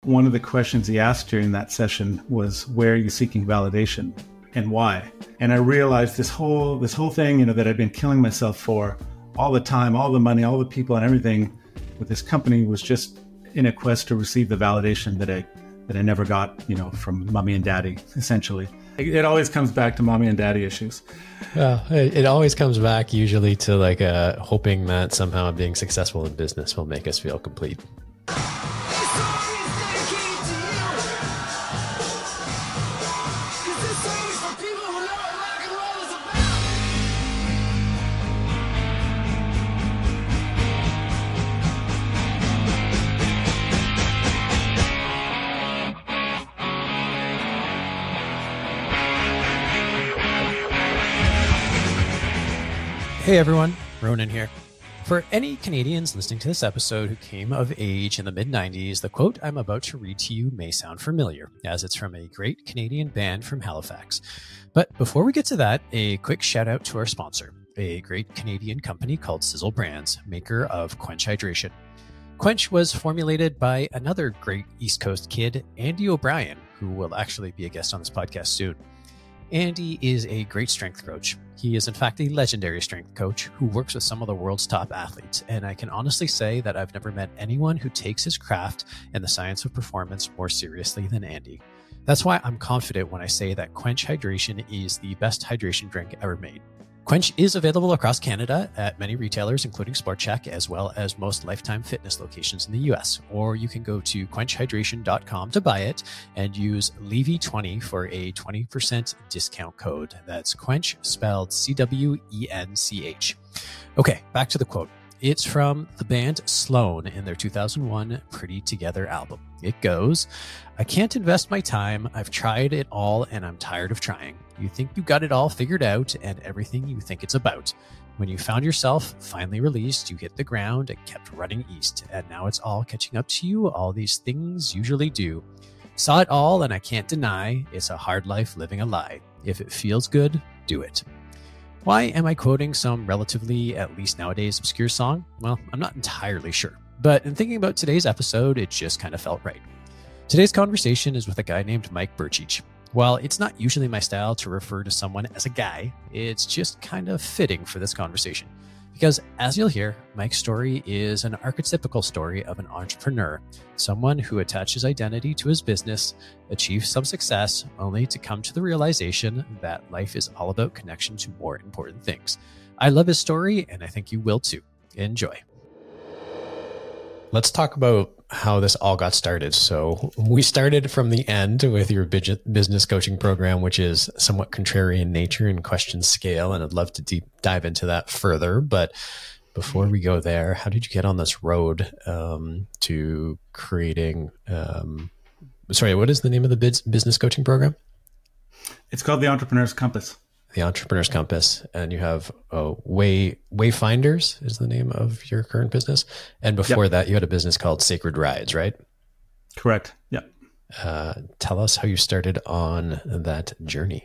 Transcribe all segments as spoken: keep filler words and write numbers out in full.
One of the questions he asked during that session was, where are you seeking validation and why? And I realized this whole this whole thing, you know, that I'd been killing myself for all the time, all the money, all the people and everything with this company was just in a quest to receive the validation that I that I never got, you know, from mommy and daddy, essentially. It, it always comes back to mommy and daddy issues. Well, it, it always comes back usually to like uh, hoping that somehow being successful in business will make us feel complete. Hey everyone, Ronan here. For any Canadians listening to this episode who came of age in the mid nineties, the quote I'm about to read to you may sound familiar, as it's from a great Canadian band from Halifax. But before we get to that, a quick shout out to our sponsor, a great Canadian company called Sizzle Brands, maker of Quench Hydration. Quench was formulated by another great East Coast kid, Andy O'Brien, who will actually be a guest on this podcast soon. Andy is a great strength coach. He is in fact a legendary strength coach who works with some of the world's top athletes. And I can honestly say that I've never met anyone who takes his craft and the science of performance more seriously than Andy. That's why I'm confident when I say that Quench Hydration is the best hydration drink ever made. Quench is available across Canada at many retailers, including Sport Chek, as well as most Lifetime Fitness locations in the U S. Or you can go to quench hydration dot com to buy it and use Levy twenty for a twenty percent discount code. That's Quench, spelled C W E N C H. Okay, back to the quote. It's from the band Sloan in their two thousand one Pretty Together album. It goes, I can't invest my time. I've tried it all and I'm tired of trying. You think you got it all figured out and everything you think it's about. When you found yourself finally released, you hit the ground and kept running east. And now it's all catching up to you. All these things usually do. Saw it all and I can't deny it's a hard life living a lie. If it feels good, do it. Why am I quoting some relatively, at least nowadays, obscure song? Well, I'm not entirely sure. But in thinking about today's episode, it just kind of felt right. Today's conversation is with a guy named Mike Burchich. While it's not usually my style to refer to someone as a guy, it's just kind of fitting for this conversation. Because as you'll hear, Mike's story is an archetypical story of an entrepreneur, someone who attaches identity to his business, achieves some success, only to come to the realization that life is all about connection to more important things. I love his story, and I think you will too. Enjoy. Let's talk about how this all got started. So we started from the end with your business coaching program, which is somewhat contrary in nature and questions scale. And I'd love to deep dive into that further. But before we go there, how did you get on this road um, to creating, um, sorry, what is the name of the biz- business coaching program? It's called the Entrepreneur's Compass. The Entrepreneur's Compass, and you have uh, Way Wayfinders is the name of your current business. And before yep. that, you had a business called Sacred Rides, right? Correct. Yeah. Uh, tell us how you started on that journey.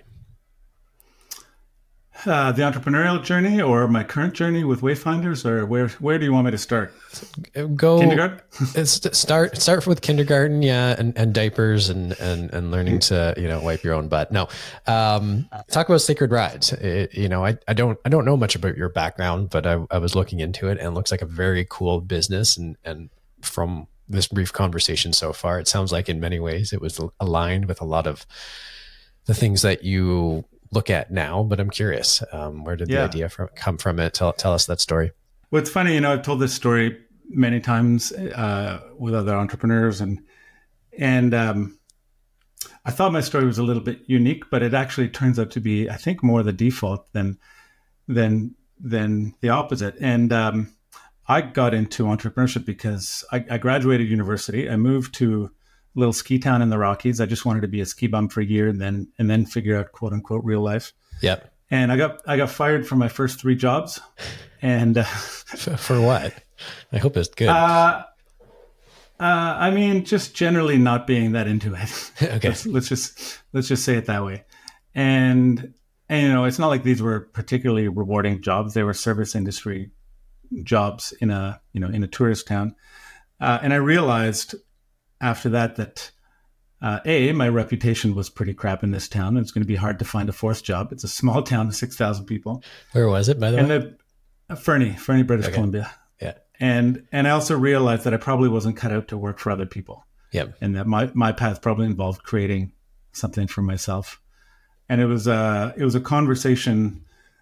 Uh, the entrepreneurial journey, or my current journey with Wayfinders, or where where do you want me to start? Go kindergarten. start start with kindergarten, yeah, and, and diapers and, and and learning to you know wipe your own butt. No, um, talk about Sacred Rides. It, you know, I, I don't I don't know much about your background, but I, I was looking into it and it looks like a very cool business. And and from this brief conversation so far, it sounds like in many ways it was aligned with a lot of the things that you look at now, but I'm curious, um, where did the yeah. idea from, come from it? Tell, tell us that story. Well, it's funny, you know, I've told this story many times uh, with other entrepreneurs, and, and um, I thought my story was a little bit unique, but it actually turns out to be, I think, more the default than, than, than the opposite. And um, I got into entrepreneurship because I, I graduated university. I moved to little ski town in the Rockies. I just wanted to be a ski bum for a year and then and then figure out quote unquote real life. Yep. And I got I got fired from my first three jobs. And uh, for what? I hope it's good. Uh, uh, I mean, just generally not being that into it. Okay. let's, let's just let's just say it that way. And and you know, it's not like these were particularly rewarding jobs. They were service industry jobs in a you know in a tourist town. Uh, and I realized after that that uh, A, my reputation was pretty crap in this town. It's going to be hard to find a fourth job. It's a small town of six thousand people. Where was it, by the and way? The, uh, Fernie, Fernie, British Okay. Columbia. Yeah. And and I also realized that I probably wasn't cut out to work for other people. Yep. And that my, my path probably involved creating something for myself. And it was a, it was a conversation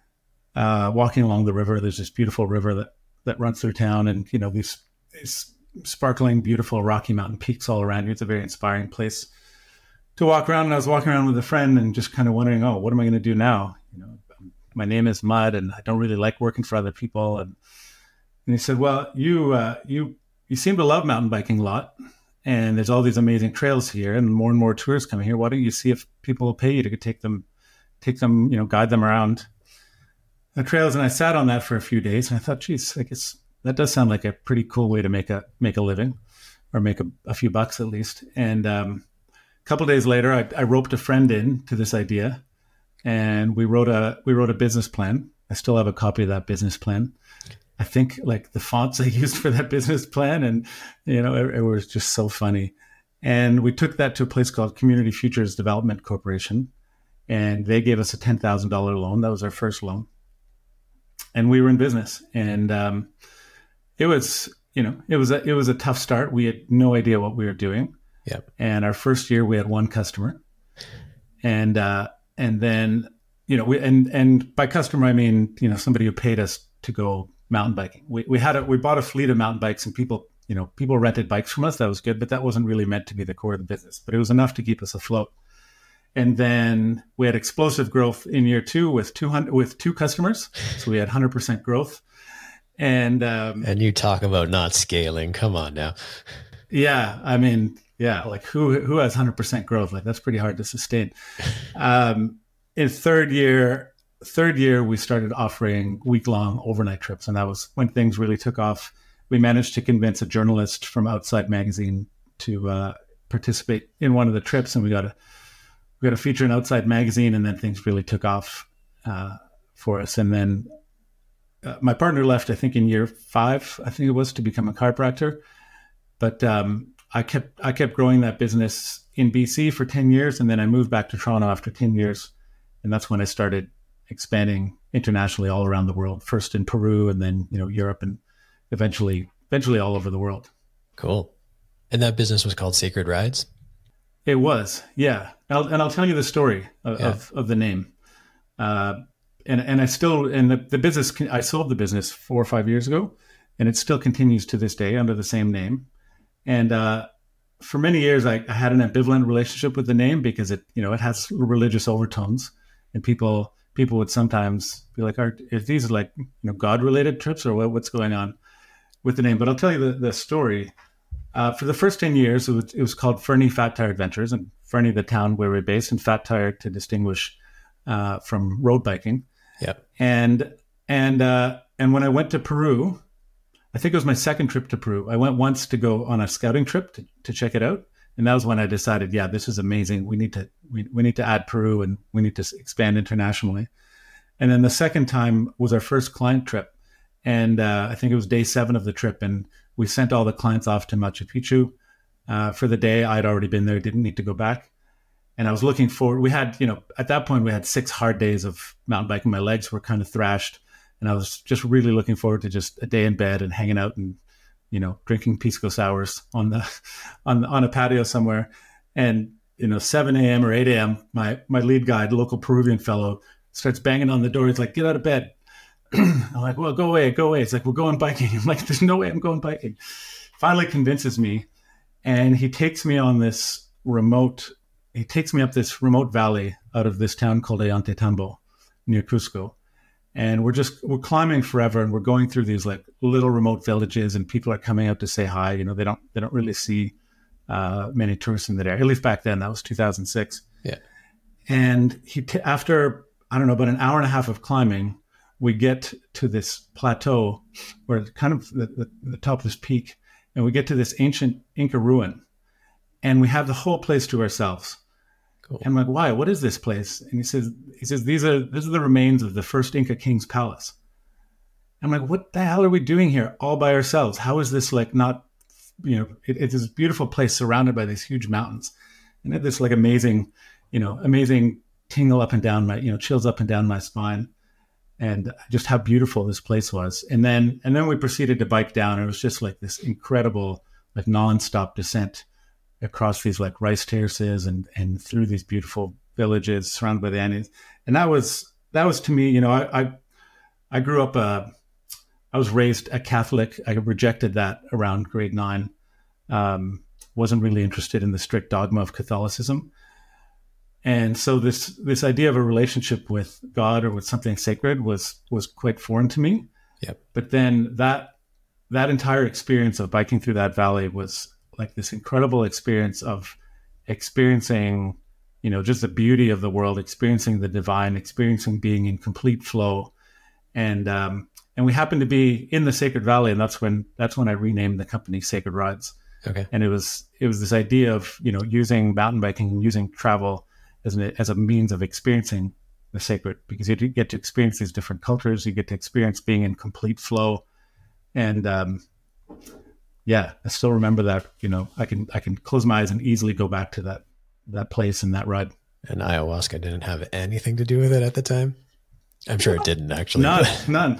uh, walking along the river. There's this beautiful river that, that runs through town, and, you know, these, these sparkling, beautiful Rocky Mountain peaks all around you. It's a very inspiring place to walk around. And I was walking around with a friend and just kind of wondering, oh, what am I going to do now? You know, my name is Mud, and I don't really like working for other people. And, and he said, well, you, uh, you, you seem to love mountain biking a lot. And there's all these amazing trails here, and more and more tourists coming here. Why don't you see if people will pay you to take them, take them, you know, guide them around the trails? And I sat on that for a few days, and I thought, geez, I guess that does sound like a pretty cool way to make a make a living, or make a, a few bucks at least. And um, a couple of days later, I, I roped a friend in to this idea, and we wrote a we wrote a business plan. I still have a copy of that business plan. I think like the fonts I used for that business plan, and, you know, it, it was just so funny. And we took that to a place called Community Futures Development Corporation, and they gave us a ten thousand dollars loan. That was our first loan. And we were in business, and um, it was, you know, it was a, it was a tough start. We had no idea what we were doing. Yep. And our first year we had one customer, and, uh, and then, you know, we, and, and by customer, I mean, you know, somebody who paid us to go mountain biking. We we had a, we bought a fleet of mountain bikes, and people, you know, people rented bikes from us. That was good, but that wasn't really meant to be the core of the business, but it was enough to keep us afloat. And then we had explosive growth in year two with two hundred, with two customers. So we had one hundred percent growth. And, um, and you talk about not scaling. Come on now. Yeah. I mean, yeah, like who, who has one hundred percent growth? Like that's pretty hard to sustain. Um, in third year, Third year, we started offering week-long overnight trips, and that was when things really took off. We managed to convince a journalist from Outside Magazine to uh, participate in one of the trips, and we got a we got a feature in Outside Magazine, and then things really took off uh, for us. And then uh, my partner left, I think, in year five, I think it was, to become a chiropractor. But um, I kept I kept growing that business in B C for ten years, and then I moved back to Toronto after ten years, and that's when I started expanding internationally all around the world, first in Peru, and then, you know, Europe, and eventually, eventually all over the world. Cool. And that business was called Sacred Rides? It was, yeah. I'll, and I'll tell you the story of, yeah. of, of the name. Uh, and, and I still, and the, the business, I sold the business four or five years ago, and it still continues to this day under the same name. And uh, for many years, I, I had an ambivalent relationship with the name because it, you know, it has religious overtones, and people, people would sometimes be like, are, are these like, you know, God-related trips, or what, what's going on with the name? But I'll tell you the, the story. Uh, for the first ten years, it was, it was called Fernie Fat Tire Adventures, and Fernie, the town where we're based, and Fat Tire to distinguish uh, from road biking. Yeah. And, and, uh, and when I went to Peru, I think it was my second trip to Peru. I went once to go on a scouting trip to, to check it out. And that was when I decided, yeah, this is amazing. We need to we, we need to add Peru, and we need to expand internationally. And then the second time was our first client trip. And uh, I think it was day seven of the trip. And we sent all the clients off to Machu Picchu uh, for the day. I'd already been there, didn't need to go back. And I was looking forward. We had, you know, at that point, we had six hard days of mountain biking. My legs were kind of thrashed. And I was just really looking forward to just a day in bed and hanging out and, you know, drinking pisco sours on the on on a patio somewhere. And, you know, seven a.m. or eight a.m., my my lead guide, local Peruvian fellow, starts banging on the door. He's like, get out of bed. I'm like, well, go away, go away. It's like, we're going biking. I'm like, there's no way I'm going biking. Finally convinces me. And he takes me on this remote, he takes me up this remote valley out of this town called Ollantaytambo near Cusco. And we're just, we're climbing forever, and we're going through these like little remote villages, and people are coming out to say hi. You know, they don't, they don't really see uh, many tourists in the area. At least back then, that was two thousand six. Yeah. And he, t- after, I don't know, about an hour and a half of climbing, we get to this plateau where it's kind of the, the, the top of this peak, and we get to this ancient Inca ruin, and we have the whole place to ourselves. Cool. And I'm like, why? What is this place? And he says, he says, these are, these are the remains of the first Inca king's palace. I'm like, what the hell are we doing here all by ourselves? How is this like not you know, it, it's this beautiful place surrounded by these huge mountains, and it had this like amazing, you know, amazing tingle up and down my, you know, chills up and down my spine, and just how beautiful this place was. And then, and then we proceeded to bike down. It was just like this incredible, like nonstop descent across these like rice terraces and, and through these beautiful villages surrounded by the Andes. And that was, that was to me, you know, I, I, I grew up, uh, I was raised a Catholic. I rejected that around grade nine. Um, wasn't really interested in the strict dogma of Catholicism. And so this this idea of a relationship with God or with something sacred was was quite foreign to me. Yep. But then that that entire experience of biking through that valley was like this incredible experience of experiencing, you know, just the beauty of the world, experiencing the divine, experiencing being in complete flow. And um, and we happened to be in the Sacred Valley, and that's when that's when I renamed the company Sacred Rides. Okay. And it was it was this idea of, you know, using mountain biking and using travel as a, as a means of experiencing the sacred, because you get to experience these different cultures, you get to experience being in complete flow. And um, yeah, I still remember that, you know, I can I can close my eyes and easily go back to that that place and that ride. And ayahuasca didn't have anything to do with it at the time? I'm sure it didn't, actually. None, none.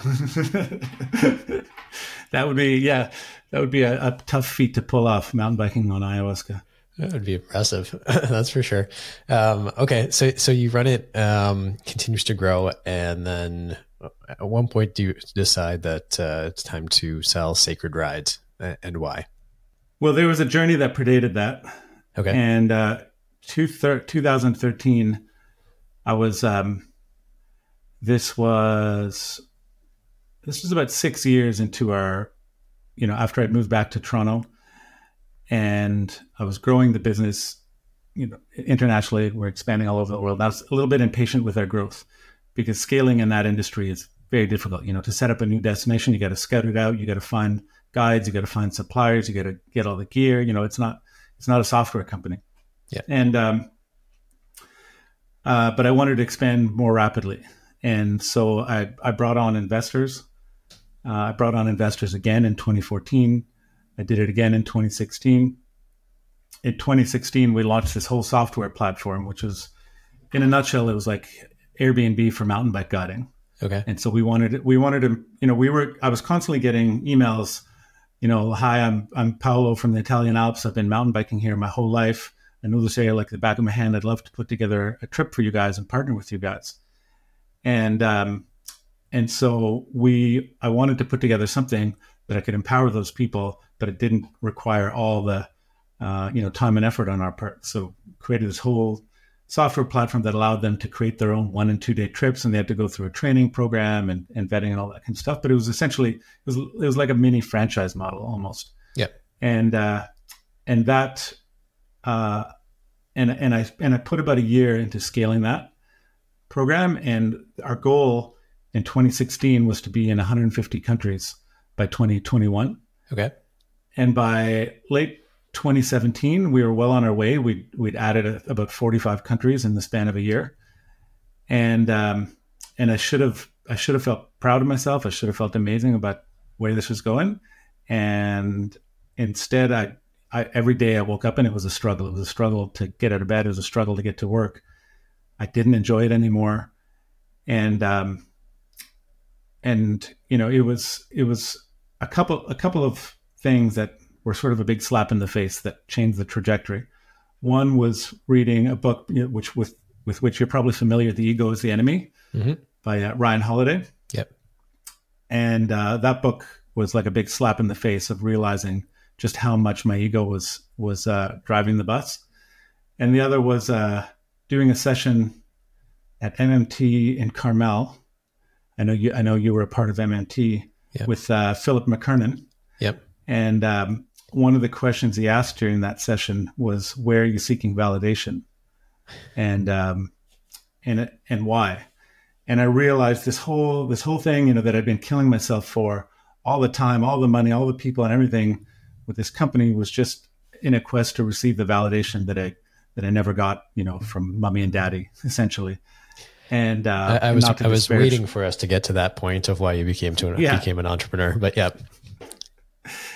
That would be, yeah, that would be a, a tough feat to pull off, mountain biking on ayahuasca. That would be impressive. That's for sure. Um, okay. So, so you run it, um, continues to grow. And then at one point do you decide that, uh, it's time to sell Sacred Rides, and why? Well, there was a journey that predated that. Okay. And, uh, two thir- twenty thirteen, I was, um, this was, this was about six years into our, you know, after I'd moved back to Toronto. And I was growing the business, you know, internationally. We're expanding all over the world. I was a little bit impatient with our growth because scaling in that industry is very difficult. You know, to set up a new destination, you got to scout it out. You got to find guides. You got to find suppliers. You got to get all the gear. You know, it's not it's not a software company. Yeah. And um, uh, but I wanted to expand more rapidly, and so I I brought on investors. Uh, I brought on investors again in twenty fourteen. I did it again in twenty sixteen. In twenty sixteen, we launched this whole software platform, which was, in a nutshell, it was like Airbnb for mountain bike guiding. Okay. And so we wanted, we wanted to, you know, we were, I was constantly getting emails, you know, hi, I'm, I'm Paolo from the Italian Alps. I've been mountain biking here my whole life. I know this area like the back of my hand. I'd love to put together a trip for you guys and partner with you guys. And, um, and so we, I wanted to put together something that I could empower those people, but it didn't require all the, uh, you know, time and effort on our part. So created this whole software platform that allowed them to create their own one and two day trips, and they had to go through a training program and, and vetting and all that kind of stuff. But it was essentially, it was, it was like a mini franchise model almost. Yeah. And, uh, and that, uh, and, and I, and I put about a year into scaling that program. And our goal in twenty sixteen was to be in one hundred fifty countries by twenty twenty-one. Okay. And by late twenty seventeen, we were well on our way. We'd, we'd added a, about forty-five countries in the span of a year. And, um, and I should have, I should have felt proud of myself. I should have felt amazing about where this was going. And instead, I, I, every day I woke up and it was a struggle. It was a struggle to get out of bed. It was a struggle to get to work. I didn't enjoy it anymore. And, um, and, you know, it was, it was a couple, a couple of things that were sort of a big slap in the face that changed the trajectory. One was reading a book, you know, which with, with which you're probably familiar, The Ego is the Enemy, mm-hmm. by uh, Ryan Holiday. Yep. And uh, that book was like a big slap in the face of realizing just how much my ego was, was uh, driving the bus. And the other was uh, doing a session at M M T in Carmel. I know you, I know you were a part of M M T, yep. with uh, Philip McKernan. Yep. And um, one of the questions he asked during that session was, where are you seeking validation? And, um, and, and why? And I realized this whole, this whole thing, you know, that I'd been killing myself for all the time, all the money, all the people and everything with this company was just in a quest to receive the validation that I, that I never got, you know, from mommy and daddy, essentially. And uh, I, I was, I was waiting for us to get to that point of why you became to an, yeah. became an entrepreneur, but yeah.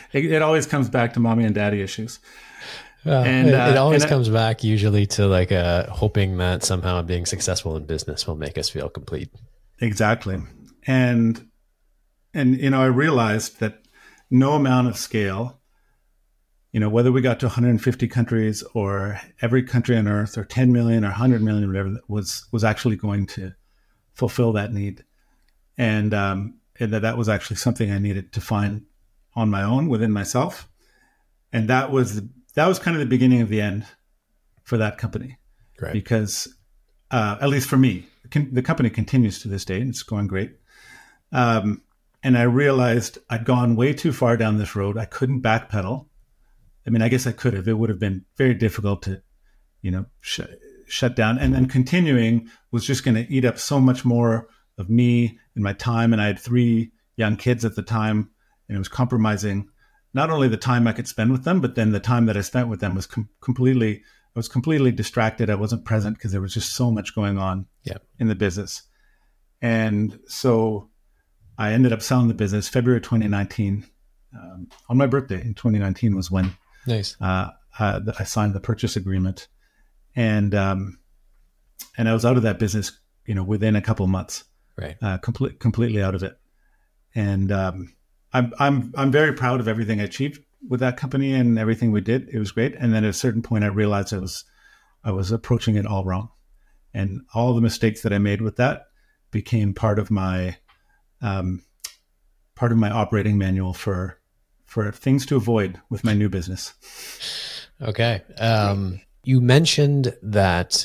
it, it always comes back to mommy and daddy issues. Uh, and it, uh, it always and comes I, back usually to like uh, hoping that somehow being successful in business will make us feel complete. Exactly. And, and, you know, I realized that no amount of scale, you know, whether we got to one hundred fifty countries or every country on earth or ten million or one hundred million, or whatever, was, was actually going to fulfill that need. And, um, and that that was actually something I needed to find on my own within myself. And that was, that was kind of the beginning of the end for that company. Right. Because, uh, at least for me, the company continues to this day and it's going great. Um, and I realized I'd gone way too far down this road. I couldn't backpedal. I mean, I guess I could have. It would have been very difficult to, you know, sh- shut down. And then continuing was just going to eat up so much more of me and my time. And I had three young kids at the time, and it was compromising not only the time I could spend with them, but then the time that I spent with them was com- completely, I was completely distracted. I wasn't present because there was just so much going on yeah. in the business. And so I ended up selling the business February twenty nineteen. Um, on my birthday in twenty nineteen was when Nice. Uh, uh, I signed the purchase agreement, and um, and I was out of that business, you know, within a couple of months, right? Uh, complete, completely out of it, and um, I'm I'm I'm very proud of everything I achieved with that company and everything we did. It was great, and then at a certain point, I realized I was I was approaching it all wrong, and all the mistakes that I made with that became part of my um, part of my operating manual for. for things to avoid with my new business. Okay. Um, you mentioned that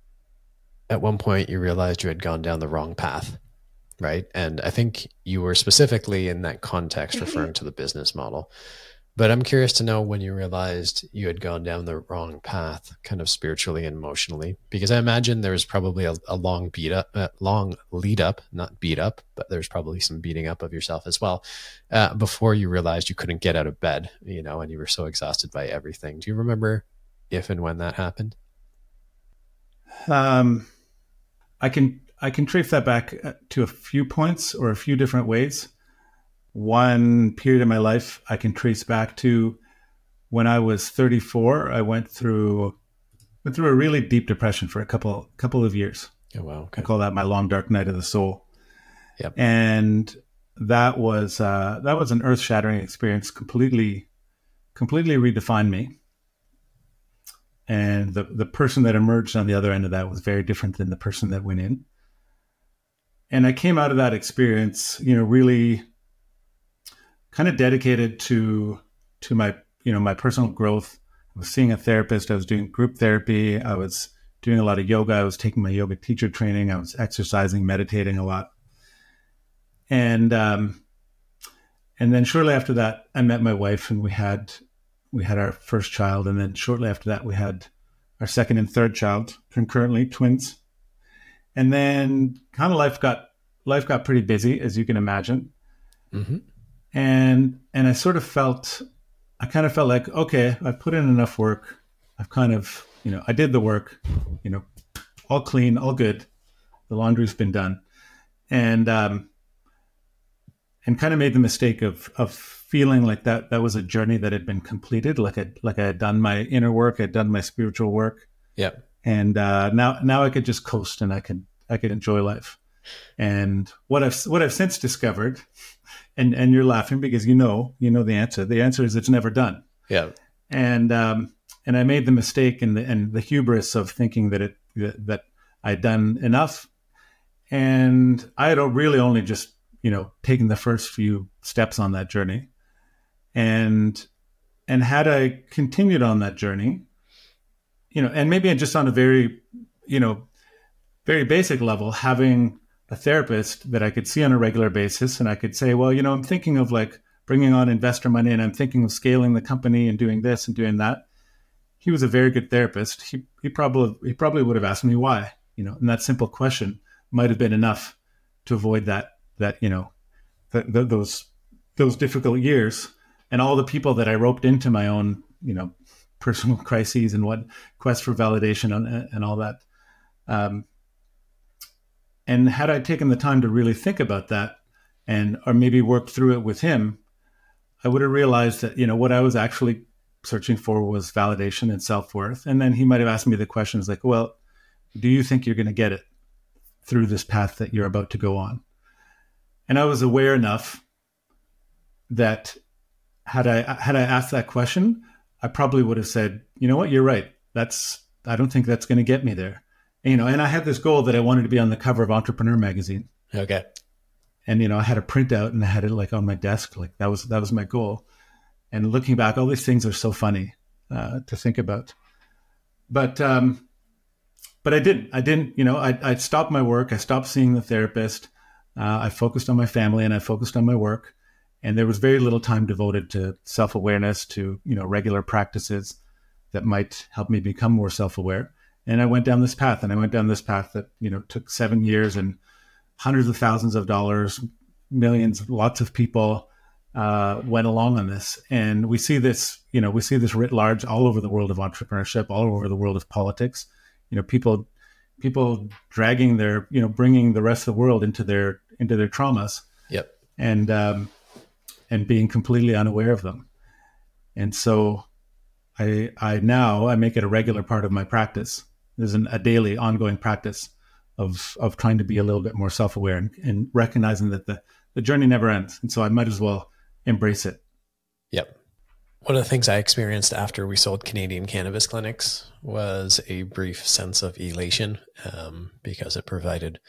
at one point you realized you had gone down the wrong path, right? And I think you were specifically in that context referring to the business model. But I'm curious to know when you realized you had gone down the wrong path, kind of spiritually and emotionally, because I imagine there was probably a, a long beat up, uh, long lead up, not beat up, but there's probably some beating up of yourself as well, uh, before you realized you couldn't get out of bed, you know, and you were so exhausted by everything. Do you remember if and when that happened? Um, I can I can trace that back to a few points or a few different ways. One period of my life I can trace back to when I was thirty-four. I went through went through a really deep depression for a couple couple of years. Oh wow! Okay. I call that my long dark night of the soul. Yep. And that was uh, that was an earth shattering experience. Completely, completely redefined me. And the the person that emerged on the other end of that was very different than the person that went in. And I came out of that experience, you know, really kind of dedicated to to my you know my personal growth. I was seeing a therapist. I was doing group therapy. I was doing a lot of yoga. I was taking my yoga teacher training. I was exercising, meditating a lot. And um, and then shortly after that, I met my wife, and we had we had our first child. And then shortly after that, we had our second and third child concurrently, twins. And then kind of life got life got pretty busy, as you can imagine. Mm-hmm. And and I sort of felt, I kind of felt like, okay, I've put in enough work. I've kind of, you know, I did the work, you know, all clean, all good. The laundry's been done. And um, and kind of made the mistake of of feeling like that that was a journey that had been completed, like I like I had done my inner work, I'd done my spiritual work. Yep. And uh, now now I could just coast and I could I could enjoy life. And what I've what I've since discovered, and and you're laughing because you know you know the answer. The answer is it's never done. Yeah. And um, and I made the mistake and the and the hubris of thinking that it that I'd done enough, and I had really only just you know taken the first few steps on that journey, and and had I continued on that journey, you know, and maybe just on a very you know very basic level, having a therapist that I could see on a regular basis, and I could say, well, you know, I'm thinking of like bringing on investor money, and I'm thinking of scaling the company and doing this and doing that. He was a very good therapist. He he probably he probably would have asked me why, you know, and that simple question might have been enough to avoid that that you know the, the, those those difficult years and all the people that I roped into my own you know personal crises and what quest for validation and, and all that. Um, And had I taken the time to really think about that and or maybe worked through it with him, I would have realized that, you know, what I was actually searching for was validation and self-worth. And then he might have asked me the questions like, well, do you think you're going to get it through this path that you're about to go on? And I was aware enough that had I had I asked that question, I probably would have said, you know what, you're right. That's I don't think that's going to get me there. And, you know, and I had this goal that I wanted to be on the cover of Entrepreneur magazine. Okay. And, you know, I had a printout and I had it like on my desk. Like that was that was my goal. And looking back, all these things are so funny uh, to think about. But um, but I didn't. I didn't. You know, I I stopped my work. I stopped seeing the therapist. Uh, I focused on my family and I focused on my work. And there was very little time devoted to self-awareness, to, you know, regular practices that might help me become more self-aware. And I went down this path, and I went down this path that, you know, took seven years and hundreds of thousands of dollars, millions, lots of people uh, went along on this. And we see this, you know, we see this writ large all over the world of entrepreneurship, all over the world of politics. You know, people, people dragging their, you know, bringing the rest of the world into their, into their traumas. Yep. And, um, and being completely unaware of them. And so I I now I make it a regular part of my practice. There's an, a daily ongoing practice of of trying to be a little bit more self-aware and, and recognizing that the, the journey never ends. And so I might as well embrace it. Yep. One of the things I experienced after we sold Canadian Cannabis Clinics was a brief sense of elation um, because it provided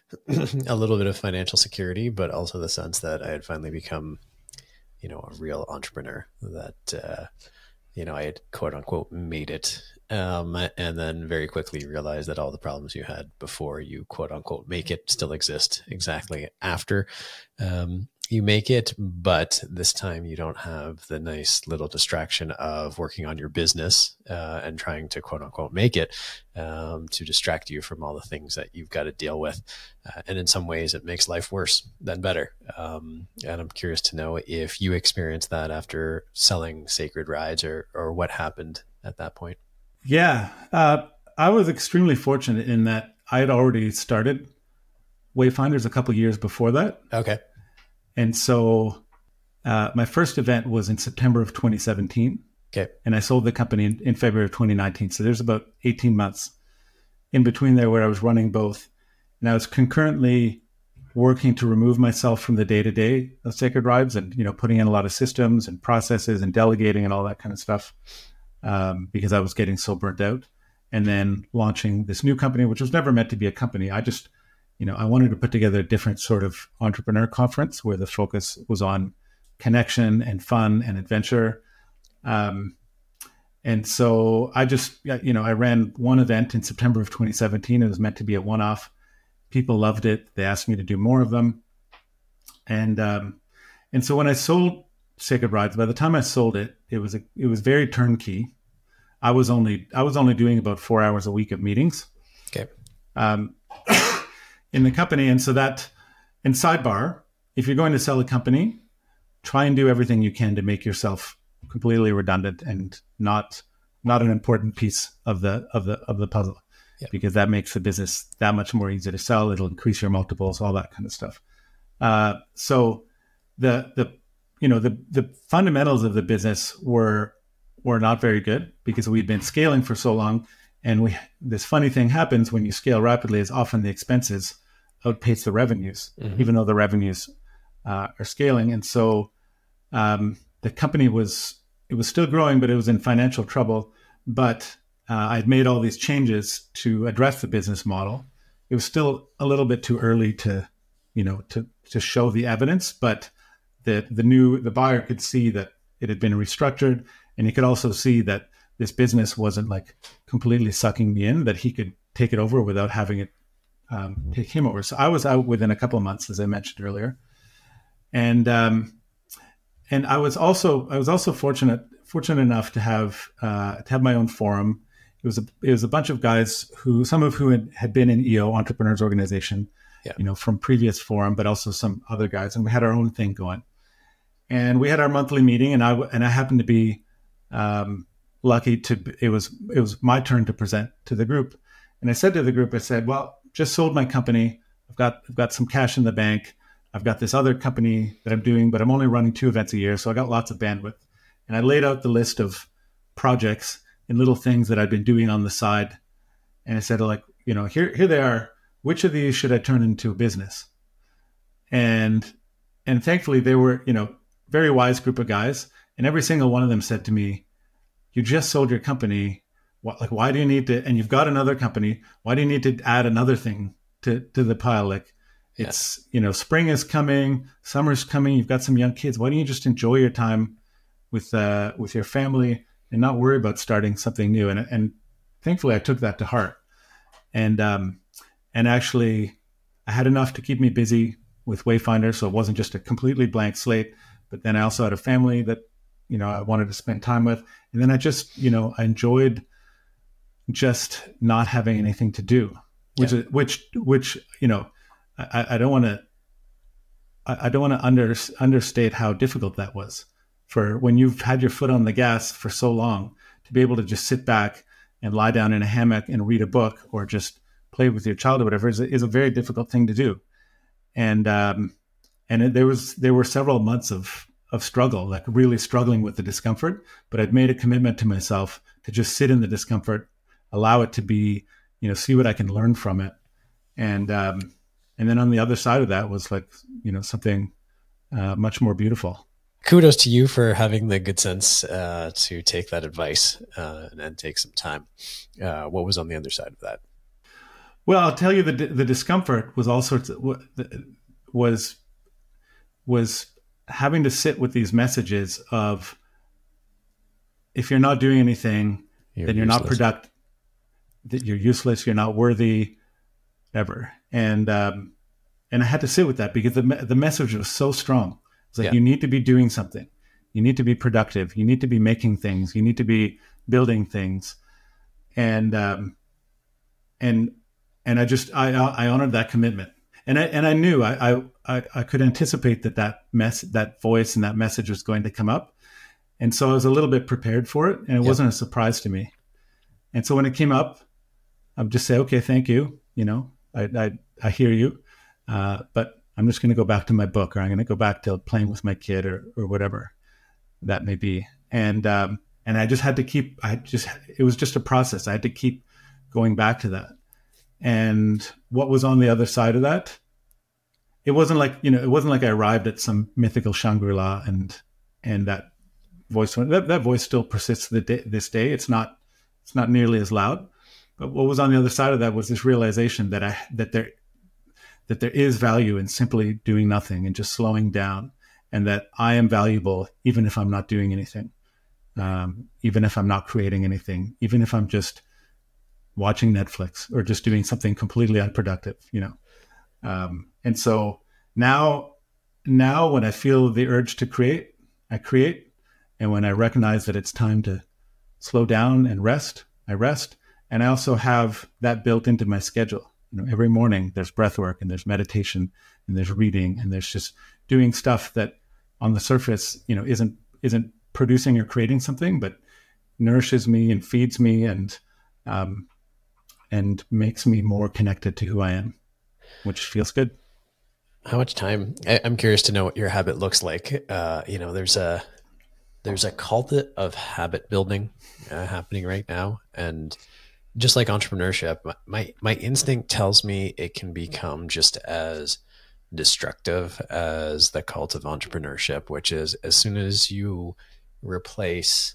a little bit of financial security, but also the sense that I had finally become, you know, a real entrepreneur, that, uh, you know, I had quote unquote made it. Um, and then very quickly realized that all the problems you had before you quote unquote make it still exist exactly after, um, you make it, but this time you don't have the nice little distraction of working on your business, uh, and trying to quote unquote make it, um, to distract you from all the things that you've got to deal with. Uh, and in some ways it makes life worse than better. Um, and I'm curious to know if you experienced that after selling Sacred Rides, or, or what happened at that point. Yeah. Uh, I was extremely fortunate in that I had already started Wayfinders a couple of years before that. Okay. And so uh, my first event was in September of twenty seventeen. Okay. And I sold the company in, in February of twenty nineteen. So there's about eighteen months in between there where I was running both. And I was concurrently working to remove myself from the day-to-day of Sacred Rides and, you know, putting in a lot of systems and processes and delegating and all that kind of stuff, um, because I was getting so burnt out. And then launching this new company, which was never meant to be a company. I just, you know, I wanted to put together a different sort of entrepreneur conference where the focus was on connection and fun and adventure. Um, and so I just, you know, I ran one event in September of twenty seventeen. It was meant to be a one-off. People loved it. They asked me to do more of them. And, um, and so when I sold Sacred Rides, by the time I sold it, it was, a, it was very turnkey. I was only, I was only doing about four hours a week of meetings. Okay. Um, in the company. And so that, and sidebar, if you're going to sell a company, try and do everything you can to make yourself completely redundant and not, not an important piece of the, of the, of the puzzle, yeah. Because that makes the business that much more easy to sell. It'll increase your multiples, all that kind of stuff. Uh, so the, the, you know, the, the fundamentals of the business were, were not very good because we'd been scaling for so long. And we, this funny thing happens when you scale rapidly is often the expenses outpace the revenues, mm-hmm. even though the revenues uh, are scaling. And so um, the company was, it was still growing, but it was in financial trouble. But uh, I'd made all these changes to address the business model. It was still a little bit too early to, you know, to, to show the evidence, but the, the new, the buyer could see that it had been restructured, and he could also see that this business wasn't like completely sucking me in, that he could take it over without having it um, take him over. So I was out within a couple of months, as I mentioned earlier. And, um, and I was also, I was also fortunate, fortunate enough to have, uh, to have my own forum. It was a, it was a bunch of guys who, some of who had, had been in E O, Entrepreneurs Organization, yeah. you know, from previous forum, but also some other guys. And we had our own thing going. And we had our monthly meeting, and I, and I happened to be, um, lucky to, it was, it was my turn to present to the group. And I said to the group, I said, well, just sold my company. I've got, I've got some cash in the bank. I've got this other company that I'm doing, but I'm only running two events a year. So I got lots of bandwidth. And I laid out the list of projects and little things that I'd been doing on the side. And I said, like, you know, here, here they are. Which of these should I turn into a business? And, and thankfully they were, you know, very wise group of guys. And every single one of them said to me, you just sold your company. What, like, why do you need to, and you've got another company. Why do you need to add another thing to, to the pile? Like, it's, yeah. you know, spring is coming, summer's coming. You've got some young kids. Why don't you just enjoy your time with, uh, with your family and not worry about starting something new? And, and thankfully I took that to heart. And, um, and actually I had enough to keep me busy with Wayfinder. So it wasn't just a completely blank slate, but then I also had a family that, you know, I wanted to spend time with. And then I just, you know, I enjoyed just not having anything to do, which, yeah. is, which, which, you know, I, I don't want to, I, I don't want to under, understate how difficult that was for when you've had your foot on the gas for so long to be able to just sit back and lie down in a hammock and read a book or just play with your child or whatever is a, is a very difficult thing to do. And, um, and it, there was, there were several months of, of struggle, like really struggling with the discomfort, but I'd made a commitment to myself to just sit in the discomfort, allow it to be, you know, see what I can learn from it. And, um, and then on the other side of that was like, you know, something, uh, much more beautiful. Kudos to you for having the good sense, uh, to take that advice, uh, and, and take some time. Uh, what was on the other side of that? Well, I'll tell you, the the discomfort was all sorts of, was, was having to sit with these messages of, if you're not doing anything, you're then you're useless. Not productive, that you're useless, you're not worthy, ever. And, um, and I had to sit with that because the, the message was so strong. It's like, yeah. you need to be doing something. You need to be productive. You need to be making things. You need to be building things. And, um, and, And I just, I, I honored that commitment. And I, and I knew I, I, I could anticipate that that mess, that voice and that message was going to come up. And so I was a little bit prepared for it, and it yep. wasn't a surprise to me. And so when it came up, I would just say, okay, thank you. You know, I, I, I hear you. Uh, but I'm just going to go back to my book, or I'm going to go back to playing with my kid, or, or whatever that may be. And, um, and I just had to keep, I just, it was just a process. I had to keep going back to that. And what was on the other side of that? It wasn't like, you know, it wasn't like I arrived at some mythical Shangri-La and, and that voice, went, that, that voice still persists to the day, this day. It's not, it's not nearly as loud, but what was on the other side of that was this realization that I, that there, that there is value in simply doing nothing and just slowing down, and that I am valuable, even if I'm not doing anything. Um, even if I'm not creating anything, even if I'm just watching Netflix or just doing something completely unproductive, you know? Um, and so now, now when I feel the urge to create, I create. And when I recognize that it's time to slow down and rest, I rest. And I also have that built into my schedule. You know, every morning there's breath work and there's meditation and there's reading and there's just doing stuff that on the surface, you know, isn't, isn't producing or creating something, but nourishes me and feeds me and, um, and makes me more connected to who I am, which feels good. How much time? I, I'm curious to know what your habit looks like. Uh, you know, there's a, there's a cult of habit building uh, happening right now. And just like entrepreneurship, my, my instinct tells me it can become just as destructive as the cult of entrepreneurship, which is as soon as you replace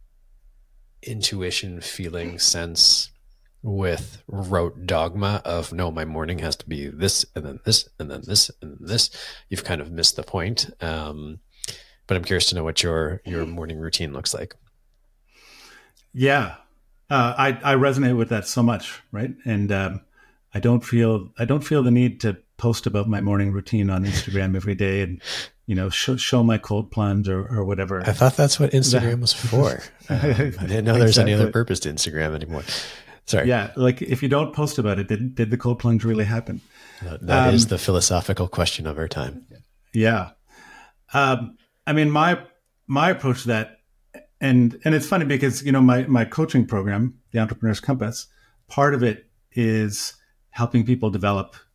intuition, feeling, sense with rote dogma of, no, my morning has to be this and then this and then this and then this, you've kind of missed the point. Um, but I'm curious to know what your, your morning routine looks like. Yeah. Uh, I, I resonate with that so much. Right. And, um, I don't feel, I don't feel the need to post about my morning routine on Instagram every day and, you know, show, show my cold plunge or, or whatever. I thought that's what Instagram was for. Um, I didn't know there's exactly. any other purpose to Instagram anymore. Sorry. Yeah. Like if you don't post about it, did, did the cold plunge really happen? That, that um, is the philosophical question of our time. Yeah. Um, I mean, my, my approach to that, and, and it's funny because, you know, my, my coaching program, the Entrepreneur's Compass, part of it is helping people develop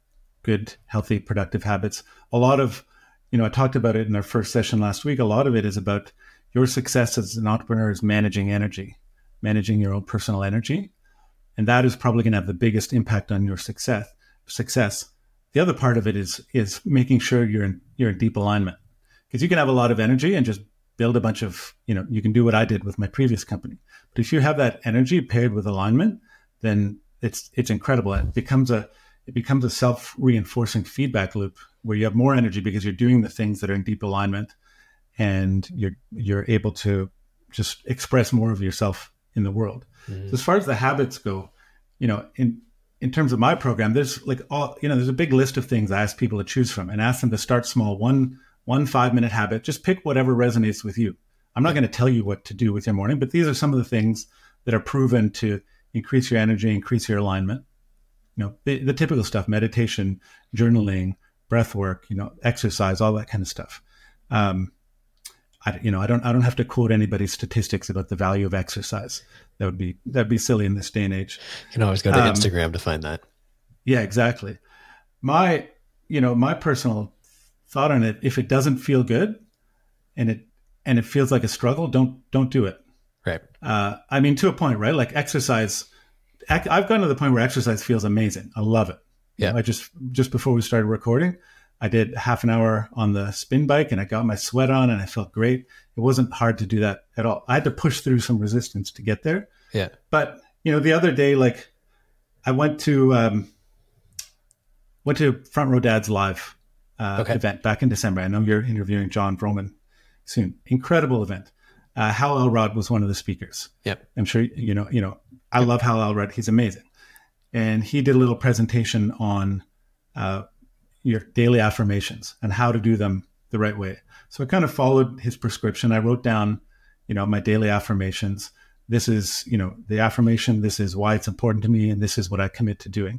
good, healthy, productive habits. A lot of, you know, I talked about it in our first session last week. A lot of it is about your success as an entrepreneur is managing energy, managing your own personal energy. And that is probably going to have the biggest impact on your success. Success. The other part of it is is making sure you're in you're in deep alignment, because you can have a lot of energy and just build a bunch of, you know, you can do what I did with my previous company. But if you have that energy paired with alignment, then it's it's incredible. It becomes a it becomes a self-reinforcing feedback loop where you have more energy because you're doing the things that are in deep alignment, and you're you're able to just express more of yourself in the world. Mm-hmm. So as far as the habits go, you know, in in terms of my program, there's like all, you know, there's a big list of things I ask people to choose from, and ask them to start small. One one five minute habit, just pick whatever resonates with you. I'm not going to tell you what to do with your morning, but these are some of the things that are proven to increase your energy, increase your alignment. You know, the, the typical stuff: meditation, journaling, breath work, you know, exercise, all that kind of stuff. Um, I, you know, I don't, I don't have to quote anybody's statistics about the value of exercise. That would be, that'd be silly in this day and age. You can always go to um, Instagram to find that. Yeah, exactly. My, you know, my personal thought on it: if it doesn't feel good, and it and it feels like a struggle, don't don't do it. Right. Uh, I mean, to a point, right? Like exercise, I've gotten to the point where exercise feels amazing. I love it. Yeah. You know, I just just before we started recording, I did half an hour on the spin bike, and I got my sweat on, and I felt great. It wasn't hard to do that at all. I had to push through some resistance to get there. Yeah. But you know, the other day, like I went to um, went to Front Row Dad's live uh, okay. event back in December. I know you're interviewing John Vroman soon. Incredible event. Uh, Hal Elrod was one of the speakers. Yep. I'm sure you know. You know, I love Hal Elrod. He's amazing, and he did a little presentation on uh, your daily affirmations and how to do them the right way. So I kind of followed his prescription. I wrote down, you know, my daily affirmations. This is, you know, the affirmation. This is why it's important to me, and this is what I commit to doing.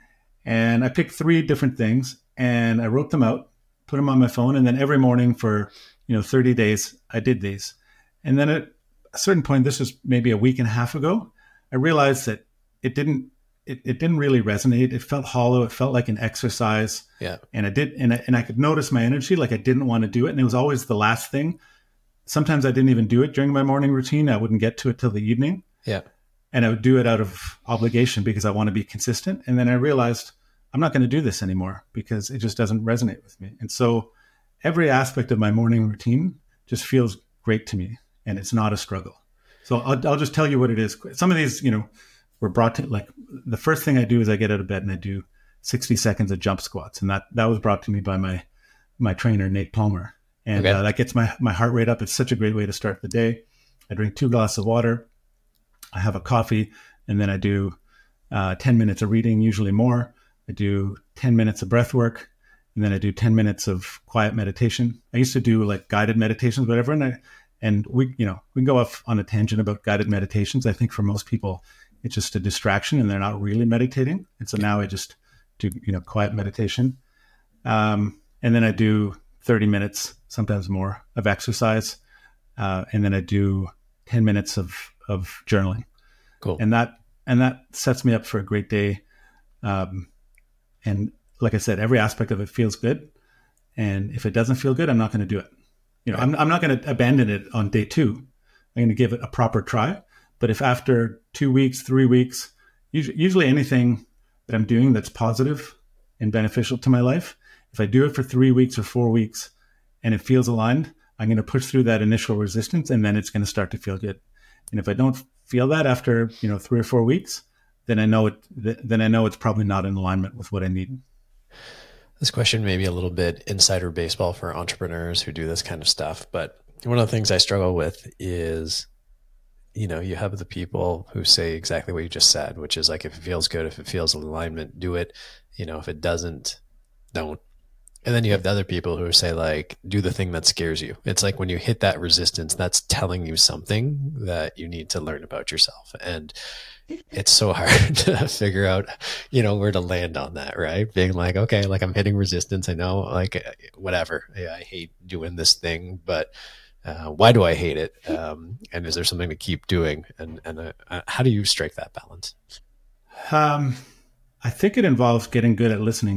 And I picked three different things, and I wrote them out, put them on my phone, and then every morning for, you know, thirty days, I did these. And then at a certain point, this was maybe a week and a half ago, I realized that it didn't, it, it didn't really resonate. It felt hollow. It felt like an exercise. Yeah. And I did, and I, and I could notice my energy, like I didn't want to do it. And it was always the last thing. Sometimes I didn't even do it during my morning routine. I wouldn't get to it till the evening. Yeah. And I would do it out of obligation because I want to be consistent. And then I realized I'm not going to do this anymore because it just doesn't resonate with me. And so every aspect of my morning routine just feels great to me, and it's not a struggle. So I'll, I'll just tell you what it is. Some of these, you know, were brought to, like, the first thing I do is I get out of bed and I do sixty seconds of jump squats. And that, that was brought to me by my, my trainer, Nate Palmer. And okay. uh, that gets my, my heart rate up. It's such a great way to start the day. I drink two glasses of water. I have a coffee, and then I do uh, ten minutes of reading, usually more. I do ten minutes of breath work, and then I do ten minutes of quiet meditation. I used to do like guided meditations, whatever. And I, and we, you know, we can go off on a tangent about guided meditations. I think for most people, it's just a distraction and they're not really meditating. And so now I just do, you know, quiet meditation. Um, and then I do thirty minutes, sometimes more, of exercise. Uh, and then I do ten minutes of, of journaling. Cool. And that, and that sets me up for a great day. Um, and like I said, every aspect of it feels good. And if it doesn't feel good, I'm not going to do it. You know, right. I'm, I'm not going to abandon it on day two. I'm going to give it a proper try. But if after two weeks, three weeks, usually, usually anything that I'm doing that's positive and beneficial to my life, if I do it for three weeks or four weeks and it feels aligned, I'm going to push through that initial resistance, and then it's going to start to feel good. And if I don't feel that after, you know, three or four weeks, then I know it, then I know it's probably not in alignment with what I need. This question may be a little bit insider baseball for entrepreneurs who do this kind of stuff, but one of the things I struggle with is, you know, you have the people who say exactly what you just said, which is like, if it feels good, if it feels alignment, do it. You know, if it doesn't, don't. And then you have the other people who say like, do the thing that scares you. It's like when you hit that resistance, that's telling you something that you need to learn about yourself. And it's so hard to figure out, you know, where to land on that, right? Being like, okay, like I'm hitting resistance. I know, like, whatever. Yeah, I hate doing this thing, but uh, why do I hate it? Um, and is there something to keep doing? And and uh, how do you strike that balance? Um, I think it involves getting good at listening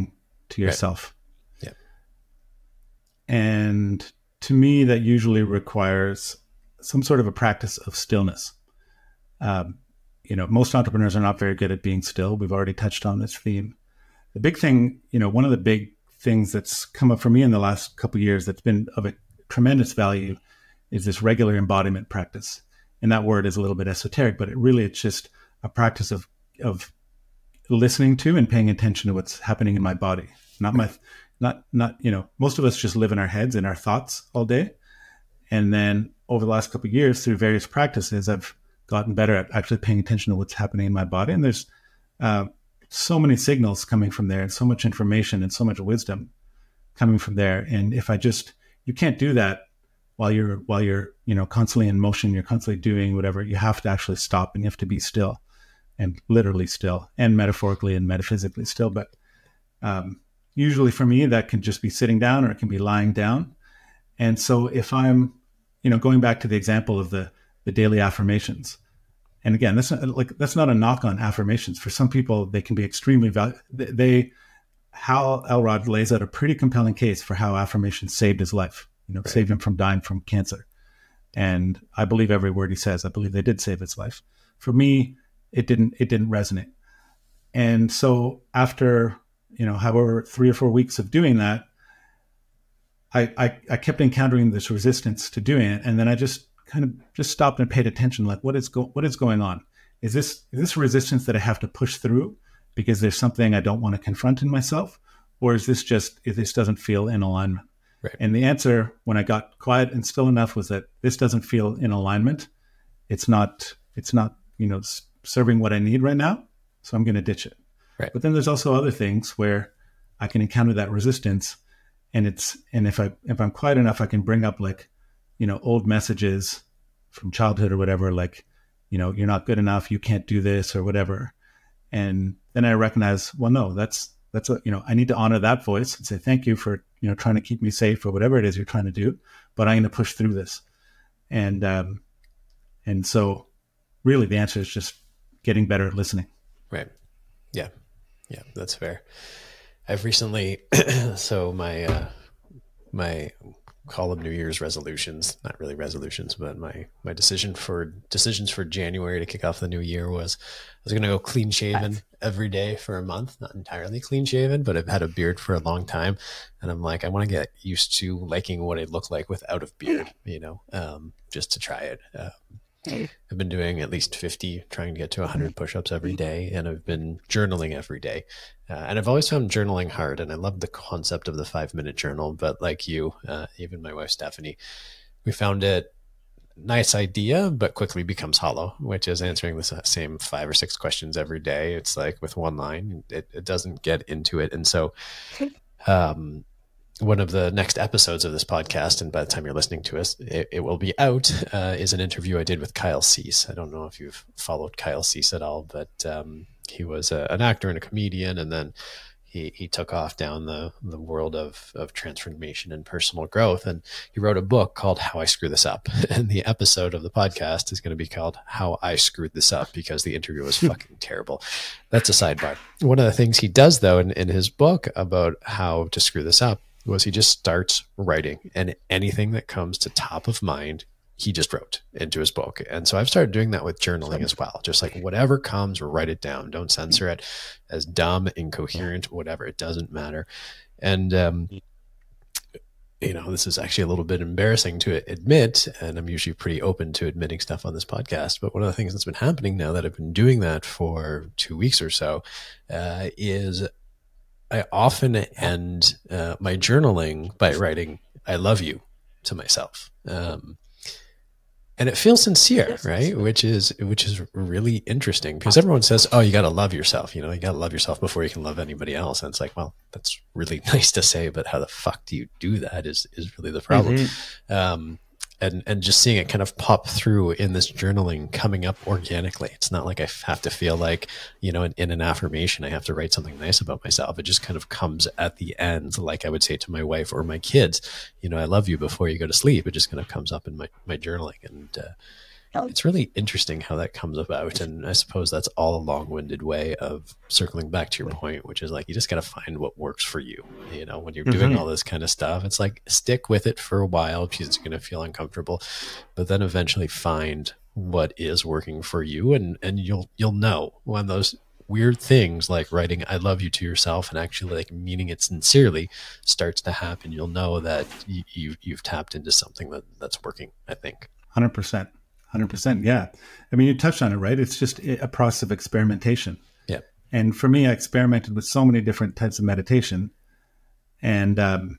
to yourself. Right. Yeah. And to me, that usually requires some sort of a practice of stillness. Um, you know, most entrepreneurs are not very good at being still. We've already touched on this theme. The big thing, you know, one of the big things that's come up for me in the last couple of years that's been of a tremendous value is this regular embodiment practice. And that word is a little bit esoteric, but it really, it's just a practice of, of listening to and paying attention to what's happening in my body. Not my, not, not, you know, most of us just live in our heads and our thoughts all day. And then over the last couple of years, through various practices, I've gotten better at actually paying attention to what's happening in my body. And there's uh, so many signals coming from there, and so much information and so much wisdom coming from there. And if I just, you can't do that while you're, while you're, you know, constantly in motion, you're constantly doing whatever. You have to actually stop, and you have to be still, and literally still, and metaphorically and metaphysically still. But um, usually for me, that can just be sitting down, or it can be lying down. And so if I'm, you know, going back to the example of the, the daily affirmations, and again, that's not, like, that's not a knock on affirmations. For some people, they can be extremely valuable. They, Hal Elrod lays out a pretty compelling case for how affirmations saved his life, you know, right. saved him from dying from cancer. And I believe every word he says. I believe they did save his life. For me, it didn't, it didn't resonate. And so after, you know, however, three or four weeks of doing that, I, I, I kept encountering this resistance to doing it. And then I just kind of just stopped and paid attention, like, what is go, what is going on? Is this, is this resistance that I have to push through because there's something I don't want to confront in myself? Or is this just, if this doesn't feel in alignment? Right. And the answer, when I got quiet and still enough, was that this doesn't feel in alignment. It's not, it's not, you know, serving what I need right now. So I'm going to ditch it. Right. But then there's also other things where I can encounter that resistance. And it's, and if I, if I'm quiet enough, I can bring up, like, you know, old messages from childhood or whatever, like, you know, you're not good enough, you can't do this or whatever. And then I recognize, well, no, that's, that's a, you know, I need to honor that voice and say, thank you for, you know, trying to keep me safe or whatever it is you're trying to do, but I'm going to push through this. And, um, and so really the answer is just getting better at listening. Right. Yeah. Yeah. That's fair. I've recently, so my, uh, my call them New Year's resolutions, not really resolutions, but my, my decision for decisions for January to kick off the new year was I was going to go clean shaven every day for a month, not entirely clean shaven, but I've had a beard for a long time. And I'm like, I want to get used to liking what I look like without a beard, you know, um, just to try it. Um, I've been doing at least fifty, trying to get to one hundred push-ups every day, and I've been journaling every day. Uh, and I've always found journaling hard, and I love the concept of the five-minute journal. But like you, uh, even my wife, Stephanie, we found it nice idea, but quickly becomes hollow, which is answering the same five or six questions every day. It's like with one line, it, it doesn't get into it. And so um, one of the next episodes of this podcast, and by the time you're listening to us, it, it will be out, uh, is an interview I did with Kyle Cease. I don't know if you've followed Kyle Cease at all, but um, he was a, an actor and a comedian, and then he he took off down the, the world of, of transformation and personal growth. And he wrote a book called How I Screw This Up. And the episode of the podcast is going to be called How I Screwed This Up, because the interview was fucking terrible. That's a sidebar. One of the things he does, though, in, in his book about how to screw this up was he just starts writing, and anything that comes to top of mind, he just wrote into his book. And so I've started doing that with journaling as well. Just like whatever comes, write it down. Don't censor it as dumb, incoherent, whatever. It doesn't matter. And, um, you know, this is actually a little bit embarrassing to admit, and I'm usually pretty open to admitting stuff on this podcast. But one of the things that's been happening now that I've been doing that for two weeks or so uh, is I often end uh, my journaling by writing, I love you to myself. Um, and it feels sincere, right? Which is, which is really interesting, because everyone says, oh, you got to love yourself. You know, you got to love yourself before you can love anybody else. And it's like, well, that's really nice to say, but how the fuck do you do that is, is really the problem. Mm-hmm. Um, and, and just seeing it kind of pop through in this journaling coming up organically. It's not like I have to feel like, you know, in, in an affirmation, I have to write something nice about myself. It just kind of comes at the end. Like I would say to my wife or my kids, you know, I love you before you go to sleep. It just kind of comes up in my, my journaling. And, uh, It's really interesting how that comes about. And I suppose that's all a long-winded way of circling back to your point, which is like, you just got to find what works for you. You know, when you're mm-hmm. doing all this kind of stuff, it's like, stick with it for a while because it's going to feel uncomfortable, but then eventually find what is working for you. And, and you'll, you'll know when those weird things like writing "I love you" to yourself and actually like meaning it sincerely starts to happen. You'll know that you, you you've tapped into something that that's working, I think. one hundred percent. one hundred percent. Yeah. I mean, you touched on it, right? It's just a process of experimentation. Yeah. And for me, I experimented with so many different types of meditation, and um,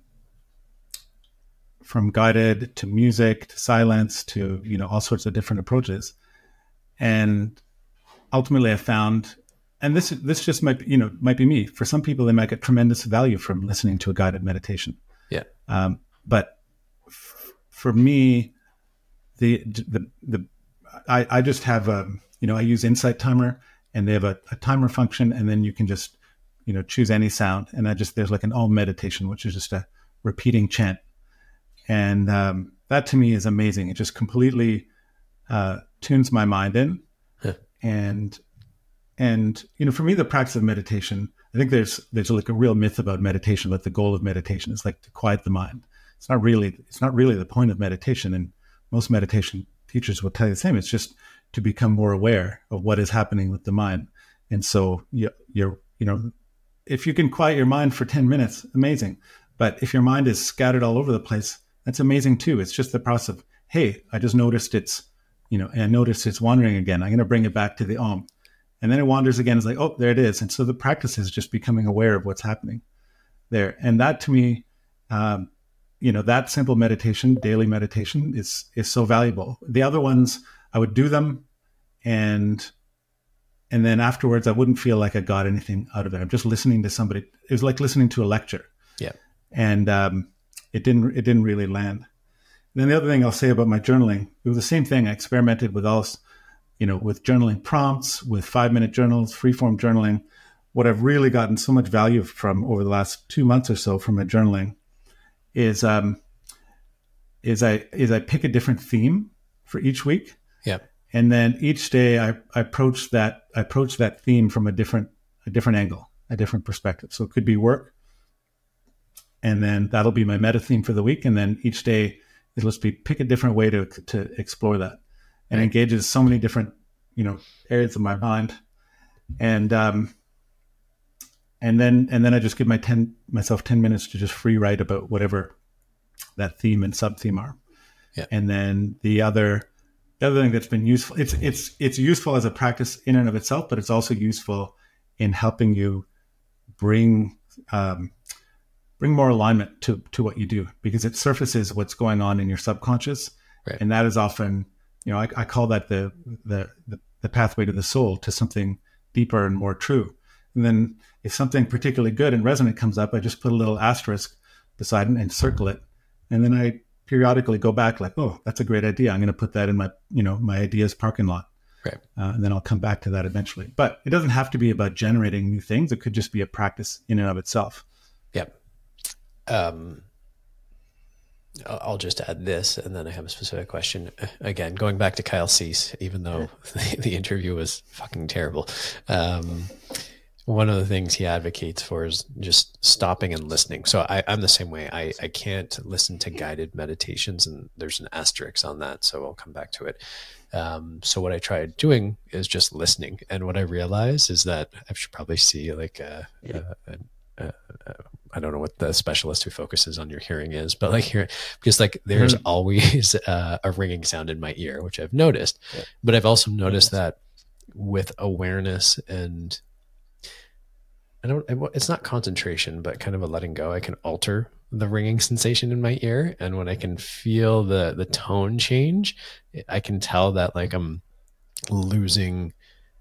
from guided to music to silence to, you know, all sorts of different approaches. And ultimately I found, and this this just might, you know, might be me. For some people, they might get tremendous value from listening to a guided meditation. Yeah. Um, but f- for me, the the the I, I just have a, you know, I use Insight Timer, and they have a, a timer function, and then you can just, you know, choose any sound, and I just there's like an Om meditation, which is just a repeating chant, and um, that to me is amazing. It just completely uh, tunes my mind in, yeah. and. And, you know, for me, the practice of meditation, I think there's there's like a real myth about meditation, like the goal of meditation is like to quiet the mind. It's not really, it's not really the point of meditation. And most meditation teachers will tell you the same. It's just to become more aware of what is happening with the mind. And so you, you're, you know, if you can quiet your mind for ten minutes, amazing. But if your mind is scattered all over the place, that's amazing too. It's just the process of, hey, I just noticed it's, you know, and I noticed it's wandering again. I'm going to bring it back to the Om. And then it wanders again. It's like, oh, there it is. And so the practice is just becoming aware of what's happening there. And that to me, um, you know, that simple meditation, daily meditation is, is so valuable. The other ones, I would do them and, and then afterwards I wouldn't feel like I got anything out of it. I'm just listening to somebody. It was like listening to a lecture. Yeah. And, um, it didn't, it didn't really land. And then the other thing I'll say about my journaling, it was the same thing. I experimented with all, you know, with journaling prompts, with five minute journals, freeform journaling. What I've really gotten so much value from over the last two months or so from my journaling is, um, is I, is I pick a different theme for each week. Yeah. And then each day I, I approach that, I approach that theme from a different, a different angle, a different perspective. So it could be work. And then that'll be my meta theme for the week. And then each day it'll just be pick a different way to, to explore that. And right. engages so many different, you know, areas of my mind, and um, and then and then I just give my ten myself ten minutes to just free write about whatever that theme and sub theme are, yeah. And then the other the other thing that's been useful, it's it's it's useful as a practice in and of itself, but it's also useful in helping you bring um, bring more alignment to to what you do, because it surfaces what's going on in your subconscious, right. And that is often, you know, I, I call that the, the the the pathway to the soul, to something deeper and more true. And then if something particularly good and resonant comes up, I just put a little asterisk beside it and circle it. And then I periodically go back like, oh, that's a great idea. I'm going to put that in my, you know, my ideas parking lot. Right. Uh, and then I'll come back to that eventually. But it doesn't have to be about generating new things. It could just be a practice in and of itself. Yep. Um, I'll just add this, and then I have a specific question. Again, going back to Kyle Cease, even though the, the interview was fucking terrible. Um, one of the things he advocates for is just stopping and listening. So I, I'm the same way. I, I can't listen to guided meditations, and there's an asterisk on that, so I'll come back to it. Um, so what I tried doing is just listening. And what I realized is that I should probably see like a, a, a Uh, I don't know what the specialist who focuses on your hearing is, but like here, because like there's mm-hmm. always uh, a ringing sound in my ear, which I've noticed, yeah. But I've also noticed that with awareness and I don't, it's not concentration, but kind of a letting go, I can alter the ringing sensation in my ear. And when I can feel the, the tone change, I can tell that like I'm losing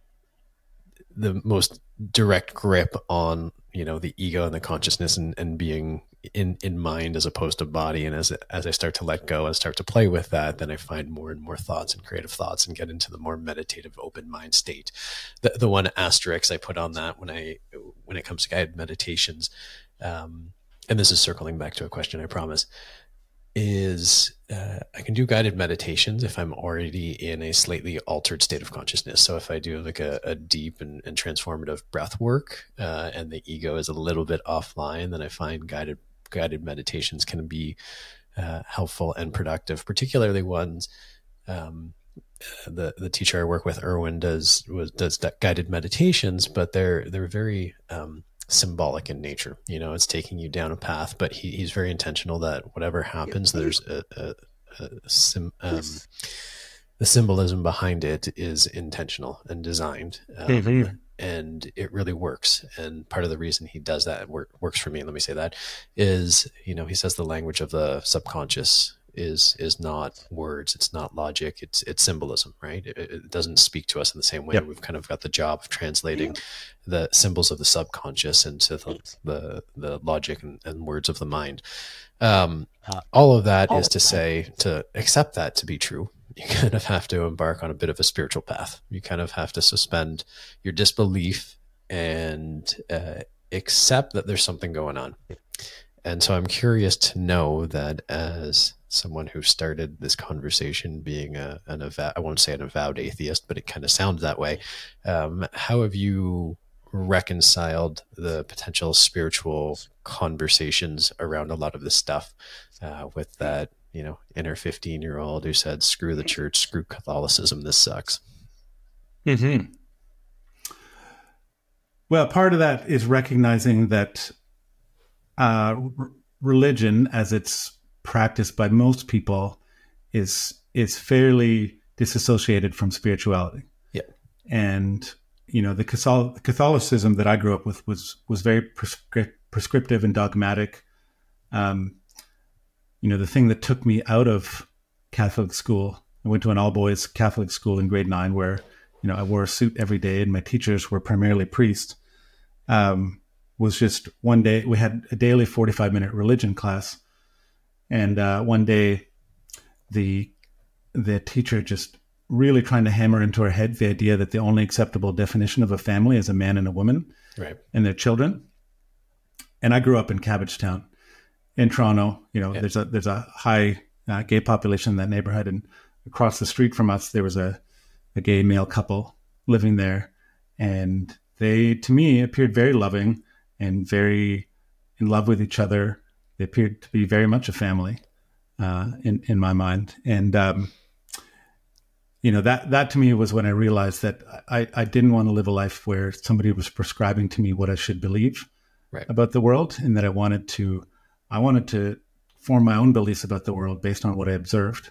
the most direct grip on, you know, the ego and the consciousness and, and being in, in mind as opposed to body. And as, as I start to let go and start to play with that, then I find more and more thoughts and creative thoughts and get into the more meditative open mind state. The, the one asterisk I put on that when I, when it comes to guided meditations, um, and this is circling back to a question, I promise. is uh, I can do guided meditations if I'm already in a slightly altered state of consciousness. So if I do like a, a deep and, and transformative breath work uh, and the ego is a little bit offline, then I find guided guided meditations can be uh, helpful and productive, particularly ones. Um, the the teacher I work with, Erwin, does was does guided meditations, but they're they're very um, symbolic in nature. You know, it's taking you down a path, but he, he's very intentional that whatever happens, there's a, a, a sim, um, the symbolism behind it is intentional and designed. Um, mm-hmm. And it really works. And part of the reason he does that work, works for me, let me say that, is, you know, he says the language of the subconscious is is not words, it's not logic, it's it's symbolism, right? It, it doesn't speak to us in the same way. Yep. We've kind of got the job of translating the symbols of the subconscious into the the, the logic and, and words of the mind. Um, all of that is to say, to accept that to be true, you kind of have to embark on a bit of a spiritual path. You kind of have to suspend your disbelief and uh, accept that there's something going on. And so I'm curious to know that as someone who started this conversation being a, an avowed, I won't say an avowed atheist, but it kind of sounds that way. Um, how have you reconciled the potential spiritual conversations around a lot of this stuff uh, with that, you know, inner fifteen year old who said, screw the church, screw Catholicism, this sucks? Mm-hmm. Well, part of that is recognizing that Uh, r- religion, as it's practiced by most people, is is fairly disassociated from spirituality. Yeah, and you know the Catholic, Catholicism that I grew up with was was very prescri- prescriptive and dogmatic. Um, you know, the thing that took me out of Catholic school, I went to an all boys Catholic school in grade nine, where you know I wore a suit every day, and my teachers were primarily priests. Um, was just one day, we had a daily forty-five minute religion class. And uh, one day the the teacher just really trying to hammer into our head the idea that the only acceptable definition of a family is a man and a woman, right, and their children. And I grew up in Cabbagetown in Toronto. You know, yeah. there's a there's a high uh, gay population in that neighborhood. And across the street from us, there was a, a gay male couple living there. And they, to me, appeared very loving and very in love with each other. They appeared to be very much a family uh, in, in my mind. And, um, you know, that, that to me was when I realized that I, I didn't want to live a life where somebody was prescribing to me what I should believe right. about the world, and that I wanted to, I wanted to form my own beliefs about the world based on what I observed.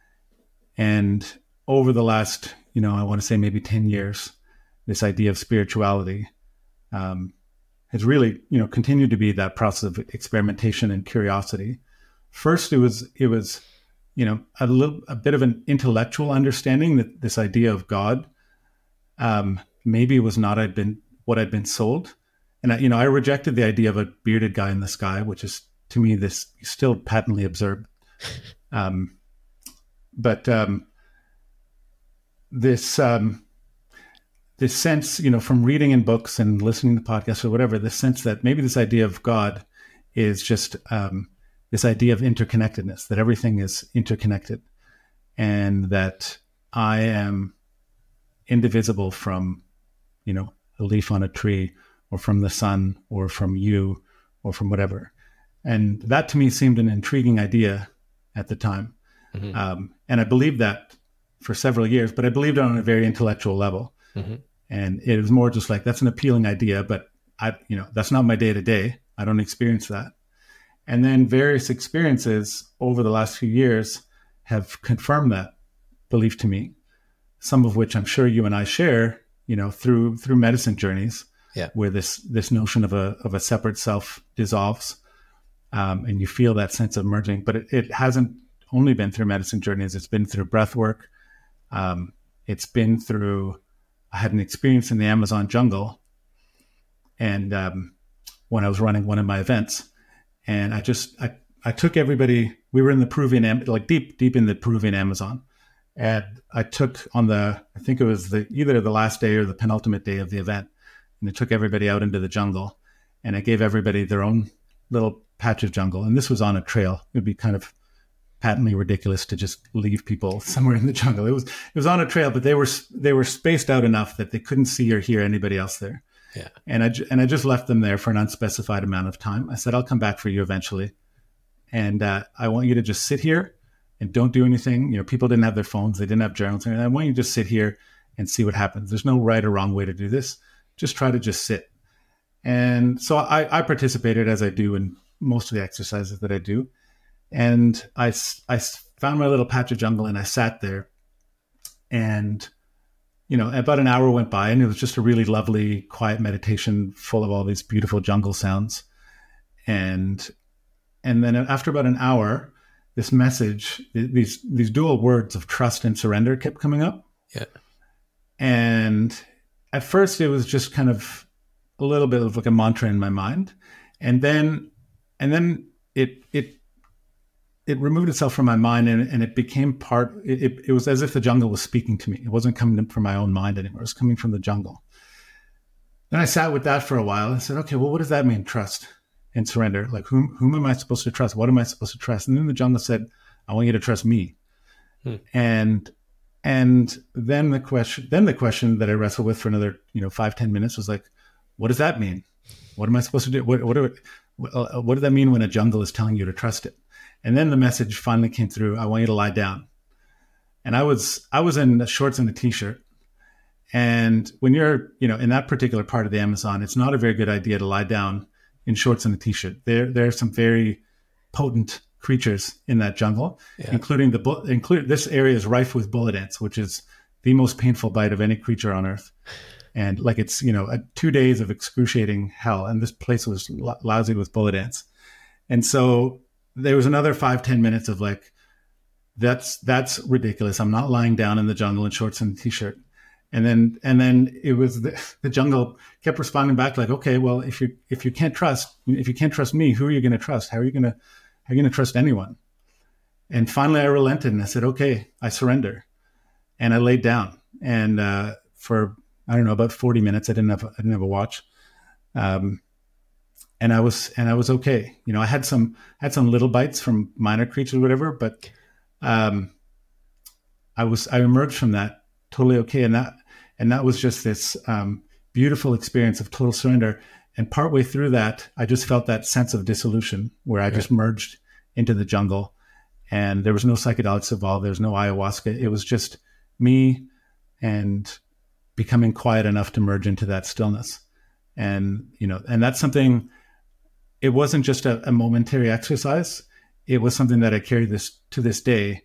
And over the last, you know, I want to say maybe ten years, this idea of spirituality, um, has really, you know, continued to be that process of experimentation and curiosity. First, it was, it was, you know, a little, a bit of an intellectual understanding that this idea of God, um, maybe was not I'd been what I'd been sold, and I, you know, I rejected the idea of a bearded guy in the sky, which is to me this still patently absurd. Um, but um, this. Um, This sense, you know, from reading in books and listening to podcasts or whatever, this sense that maybe this idea of God is just um, this idea of interconnectedness, that everything is interconnected, and that I am indivisible from, you know, a leaf on a tree, or from the sun, or from you, or from whatever. And that to me seemed an intriguing idea at the time. Mm-hmm. Um, and I believed that for several years, but I believed it on a very intellectual level. Mm-hmm. And it was more just like, that's an appealing idea, but I, you know, that's not my day to day. I don't experience that. And then various experiences over the last few years have confirmed that belief to me, some of which I'm sure you and I share, you know, through, through medicine journeys, yeah. where this, this notion of a, of a separate self dissolves, um, and you feel that sense of merging. But it, it hasn't only been through medicine journeys. It's been through breath work. Um, it's been through, I had an experience in the Amazon jungle, and um, when I was running one of my events, and I just, I, I took everybody, we were in the Peruvian, like deep, deep in the Peruvian Amazon. And I took on the, I think it was the, either the last day or the penultimate day of the event. And I took everybody out into the jungle, and I gave everybody their own little patch of jungle. And this was on a trail. It would be kind of patently ridiculous to just leave people somewhere in the jungle. It was it was on a trail, but they were they were spaced out enough that they couldn't see or hear anybody else there. Yeah. And I and I just left them there for an unspecified amount of time. I said, I'll come back for you eventually, and uh, I want you to just sit here and don't do anything. You know, people didn't have their phones, they didn't have journals, and I want you to just sit here and see what happens. There's no right or wrong way to do this. Just try to just sit. And so I, I participated, as I do in most of the exercises that I do. And I, I found my little patch of jungle and I sat there. And, you know, about an hour went by and it was just a really lovely, quiet meditation full of all these beautiful jungle sounds. And, and then after about an hour, this message, these, these dual words of trust and surrender kept coming up. Yeah. And at first it was just kind of a little bit of like a mantra in my mind. And then, and then it, it, it removed itself from my mind and, and it became part, it, it was as if the jungle was speaking to me. It wasn't coming from my own mind anymore. It was coming from the jungle. Then I sat with that for a while and said, okay, well, what does that mean? Trust and surrender. Like whom, whom am I supposed to trust? What am I supposed to trust? And then the jungle said, I want you to trust me. Hmm. And, and then the question, then the question that I wrestled with for another, you know, five, ten minutes was like, what does that mean? What am I supposed to do? What, what, do, what does that mean when a jungle is telling you to trust it? And then the message finally came through. I want you to lie down. And I was, I was in shorts and a t-shirt. And when you're, you know, in that particular part of the Amazon, it's not a very good idea to lie down in shorts and a t-shirt. There, there are some very potent creatures in that jungle, yeah. including the, bu- include this area is rife with bullet ants, which is the most painful bite of any creature on earth. And like, it's, you know, a, two days of excruciating hell. And this place was lo- lousy with bullet ants. And so there was another five, ten minutes of like, that's, that's ridiculous. I'm not lying down in the jungle in shorts and a t-shirt. And then, and then it was the, the jungle kept responding back like, okay, well, if you, if you can't trust, if you can't trust me, who are you going to trust? How are you going to, how are you going to trust anyone? And finally I relented and I said, okay, I surrender. And I laid down and, uh, for, I don't know, about forty minutes, I didn't have, I didn't have a watch. Um, and I was, and I was okay. You know, I had some, had some little bites from minor creatures or whatever, but, um, I was, I emerged from that totally okay. And that, and that was just this, um, beautiful experience of total surrender. And partway through that, I just felt that sense of dissolution where I right. just merged into the jungle and there was no psychedelics involved. There was no ayahuasca. It was just me and becoming quiet enough to merge into that stillness. And, you know, and that's something, it wasn't just a, a momentary exercise. It was something that I carry this to this day.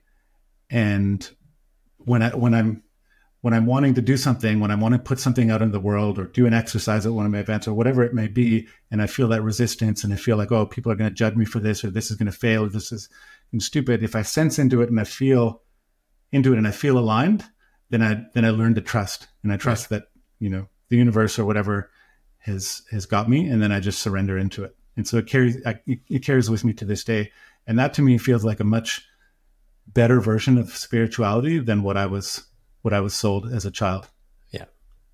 And when I, when I'm, when I'm wanting to do something, when I want to put something out in the world or do an exercise at one of my events or whatever it may be, and I feel that resistance and I feel like, oh, people are going to judge me for this, or this is going to fail, or this is stupid. If I sense into it and I feel into it and I feel aligned, then I, then I learn to trust. And I trust right. that, you know, the universe or whatever has, has got me. And then I just surrender into it. And so it carries, I, it carries with me to this day. And that to me feels like a much better version of spirituality than what I was, what I was sold as a child. Yeah.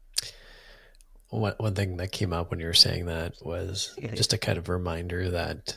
One, one thing that came up when you were saying that was just a kind of reminder that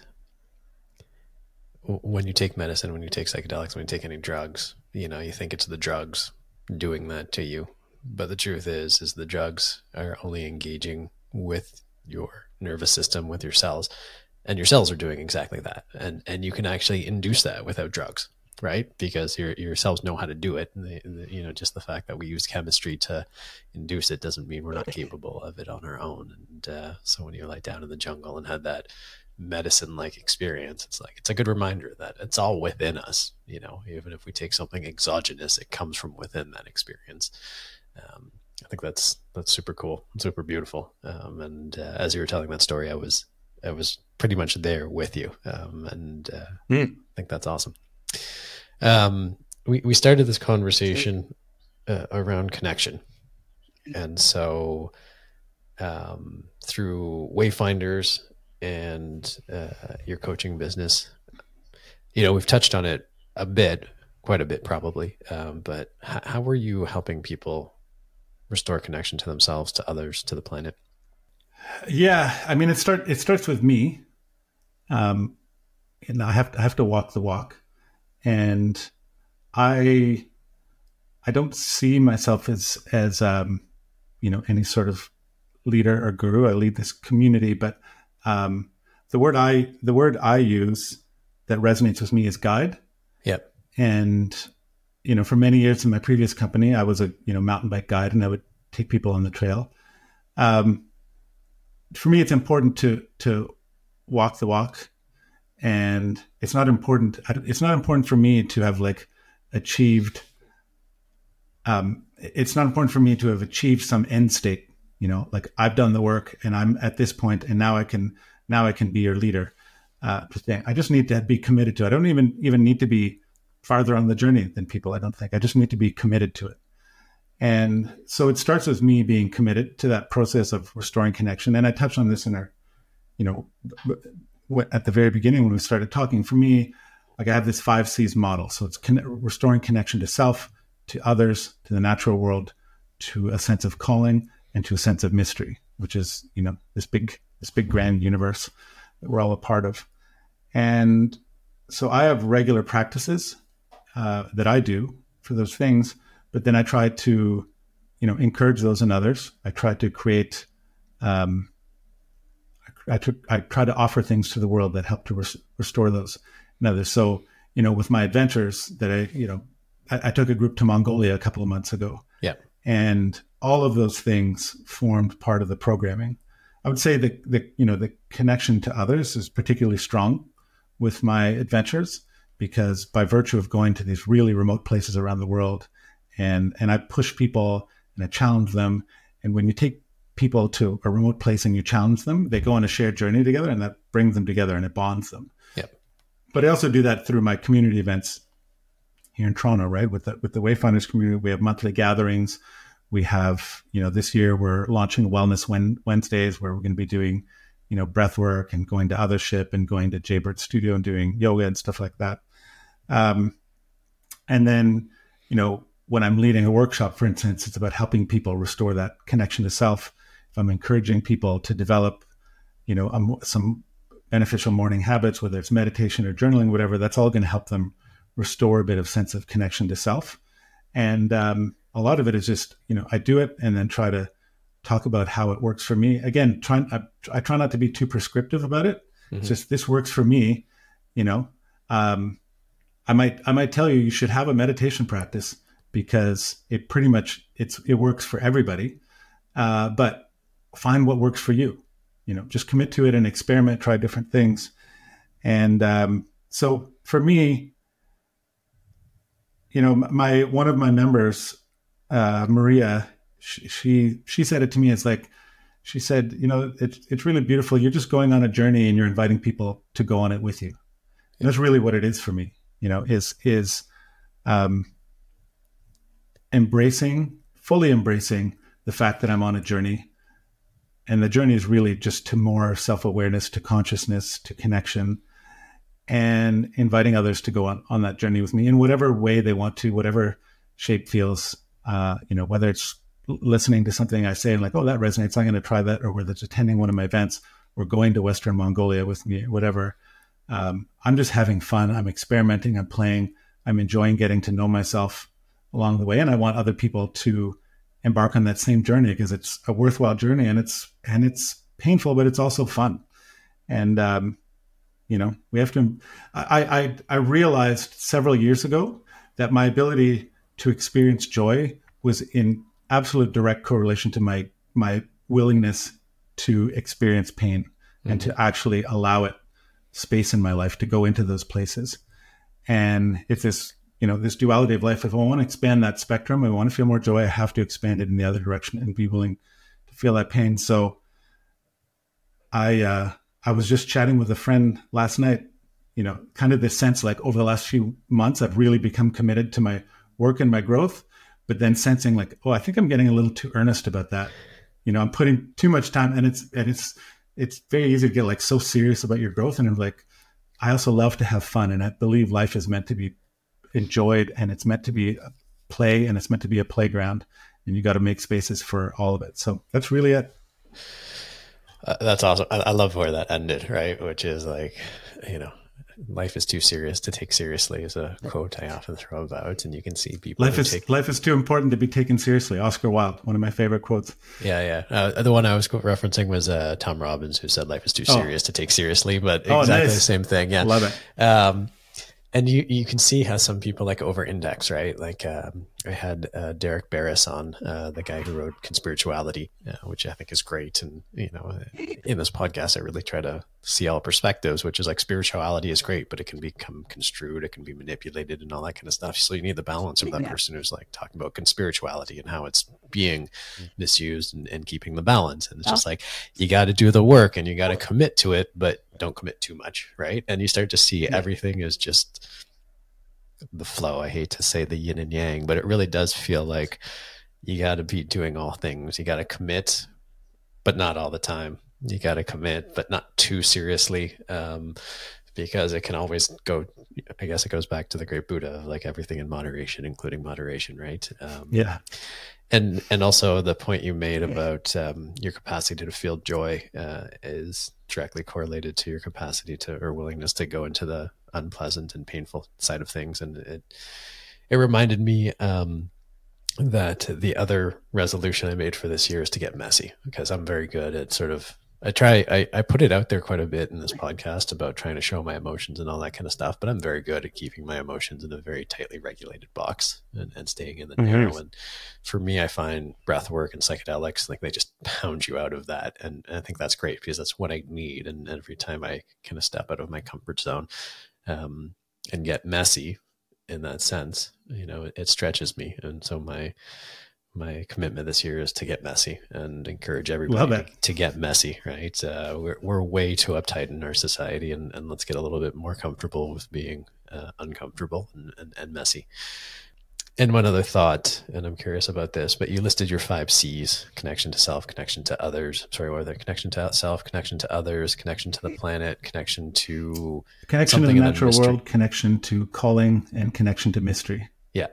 when you take medicine, when you take psychedelics, when you take any drugs, you know, you think it's the drugs doing that to you. But the truth is, is the drugs are only engaging with your nervous system, with your cells, and your cells are doing exactly that. And, and you can actually induce that without drugs, right? Because your, your cells know how to do it. And they, the, you know, just the fact that we use chemistry to induce it doesn't mean we're not capable of it on our own. And uh, so when you lie down in the jungle and had that medicine-like experience, it's like, it's a good reminder that it's all within us. You know, even if we take something exogenous, it comes from within that experience. Um, I think that's, that's super cool, super beautiful. Um, and uh, as you were telling that story, I was, I was pretty much there with you. Um, and uh, mm. I think that's awesome. Um, we, we started this conversation uh, around connection. And so um, through Wayfinders and uh, your coaching business, you know, we've touched on it a bit, quite a bit probably, um, but h- how are you helping people restore connection to themselves, to others, to the planet? Yeah, I mean, it start it starts with me. Um, and I have to I have to walk the walk, And I I don't see myself as as um, you know, any sort of leader or guru. I lead this community, but um, the word I the word I use that resonates with me is guide. Yep. And you know, for many years in my previous company, I was a you know mountain bike guide, and I would take people on the trail. Um, for me, it's important to to walk the walk, and it's not important. It's not important for me to have like achieved. Um, it's not important for me to have achieved some end state. You know, like I've done the work, and I'm at this point, and now I can now I can be your leader. Uh, I just need to be committed to it. I don't even even need to be farther on the journey than people. I don't think I just need to be committed to it. And so it starts with me being committed to that process of restoring connection. And I touched on this in our, you know, at the very beginning when we started talking. For me, like I have this five C's model. So it's con- restoring connection to self, to others, to the natural world, to a sense of calling, and to a sense of mystery, which is, you know, this big, this big grand universe that we're all a part of. And so I have regular practices uh, that I do for those things. But then I try to, you know, encourage those in others. I try to create, um, I, I, tr- I try to offer things to the world that help to res- restore those in others. So, you know, with my adventures that I, you know, I, I took a group to Mongolia a couple of months ago. Yeah. And all of those things formed part of the programming. I would say that the, you know, the connection to others is particularly strong with my adventures because by virtue of going to these really remote places around the world, And and I push people and I challenge them. And when you take people to a remote place and you challenge them, they go on a shared journey together, and that brings them together and it bonds them. Yep. But I also do that through my community events here in Toronto, right? With the, with the Wayfinders community, we have monthly gatherings. We have, you know, this year we're launching Wellness Wednesdays where we're going to be doing, you know, breath work and going to Othership and going to Jaybird Studio and doing yoga and stuff like that. Um, and then, you know, when I'm leading a workshop, for instance, it's about helping people restore that connection to self. If I'm encouraging people to develop, you know, um, some beneficial morning habits, whether it's meditation or journaling, whatever, that's all going to help them restore a bit of sense of connection to self. And um, a lot of it is just, you know, I do it and then try to talk about how it works for me. Again, trying, I, I try not to be too prescriptive about it. Mm-hmm. It's just, this works for me, you know. Um, I might, I might tell you, you should have a meditation practice, because it pretty much, it's it works for everybody. Uh, but find what works for you. You know, just commit to it and experiment, try different things. And um, so for me, you know, my one of my members, uh, Maria, she, she she said it to me. It's like, she said, you know, it's it's really beautiful. You're just going on a journey and you're inviting people to go on it with you. And that's really what it is for me. You know, is is um, embracing, fully embracing the fact that I'm on a journey. And the journey is really just to more self-awareness, to consciousness, to connection, and inviting others to go on, on that journey with me in whatever way they want to, whatever shape feels, uh, you know, whether it's listening to something I say and like, oh, that resonates, I'm going to try that, or whether it's attending one of my events or going to Western Mongolia with me, whatever. Um, I'm just having fun. I'm experimenting. I'm playing. I'm enjoying getting to know myself along the way. And I want other people to embark on that same journey, because it's a worthwhile journey, and it's, and it's painful, but it's also fun. And, um, you know, we have to, I, I, I realized several years ago that my ability to experience joy was in absolute direct correlation to my, my willingness to experience pain, mm-hmm. and to actually allow it space in my life to go into those places. And it's this, you know, this duality of life. If I want to expand that spectrum, I want to feel more joy, I have to expand it in the other direction and be willing to feel that pain. So I, uh, I was just chatting with a friend last night, you know, kind of this sense like over the last few months, I've really become committed to my work and my growth, but then sensing like, oh, I think I'm getting a little too earnest about that. You know, I'm putting too much time, and it's, and it's, it's very easy to get like so serious about your growth. And I'm like, I also love to have fun. And I believe life is meant to be enjoyed, and it's meant to be a play, and it's meant to be a playground, and you got to make spaces for all of it. So that's really it. Uh, that's awesome. I, I love where that ended, right? Which is like, you know, life is too serious to take seriously is a quote I often throw about, and you can see people. Life is take, life is too important to be taken seriously. Oscar Wilde, one of my favorite quotes. Yeah, yeah. Uh, the one I was referencing was uh, Tom Robbins, who said life is too serious oh. to take seriously, but exactly oh, nice. the same thing. Yeah, love it. Um, and you you can see how some people like over index, right? Like um, I had uh, Derek Barris on, uh, the guy who wrote Conspirituality, uh, which I think is great. And, you know, in this podcast, I really try to see all perspectives, which is like spirituality is great, but it can become construed, it can be manipulated and all that kind of stuff. So you need the balance of that yeah. person who's like talking about conspirituality and how it's being misused and, and keeping the balance. And it's oh. just like, you got to do the work and you got to commit to it, but don't commit too much, right? And you start to see yeah. everything is just the flow. I hate to say the yin and yang, but it really does feel like you got to be doing all things. You got to commit, but not all the time. You got to commit, but not too seriously, um, because it can always go, I guess it goes back to the great Buddha of like everything in moderation, including moderation, right? Um, yeah. And, and also the point you made about um, your capacity to feel joy uh, is directly correlated to your capacity to, or willingness to go into the unpleasant and painful side of things. And it, it reminded me um, that the other resolution I made for this year is to get messy, because I'm very good at sort of, I try, I, I put it out there quite a bit in this podcast about trying to show my emotions and all that kind of stuff, but I'm very good at keeping my emotions in a very tightly regulated box and, and staying in the mm-hmm. narrow. And for me, I find breath work and psychedelics, like they just pound you out of that. And, and I think that's great because that's what I need. And every time I kind of step out of my comfort zone um, and get messy in that sense, you know, it, it stretches me. And so my, my commitment this year is to get messy and encourage everybody to, to get messy, right? Uh, we're, we're way too uptight in our society, and, and let's get a little bit more comfortable with being uh, uncomfortable and, and, and messy. And one other thought, and I'm curious about this, but you listed your five C's: connection to self, connection to others. Sorry, what are they? Connection to self, connection to others, connection to the planet, connection to connection to the natural world, connection to calling, and connection to mystery. Yeah.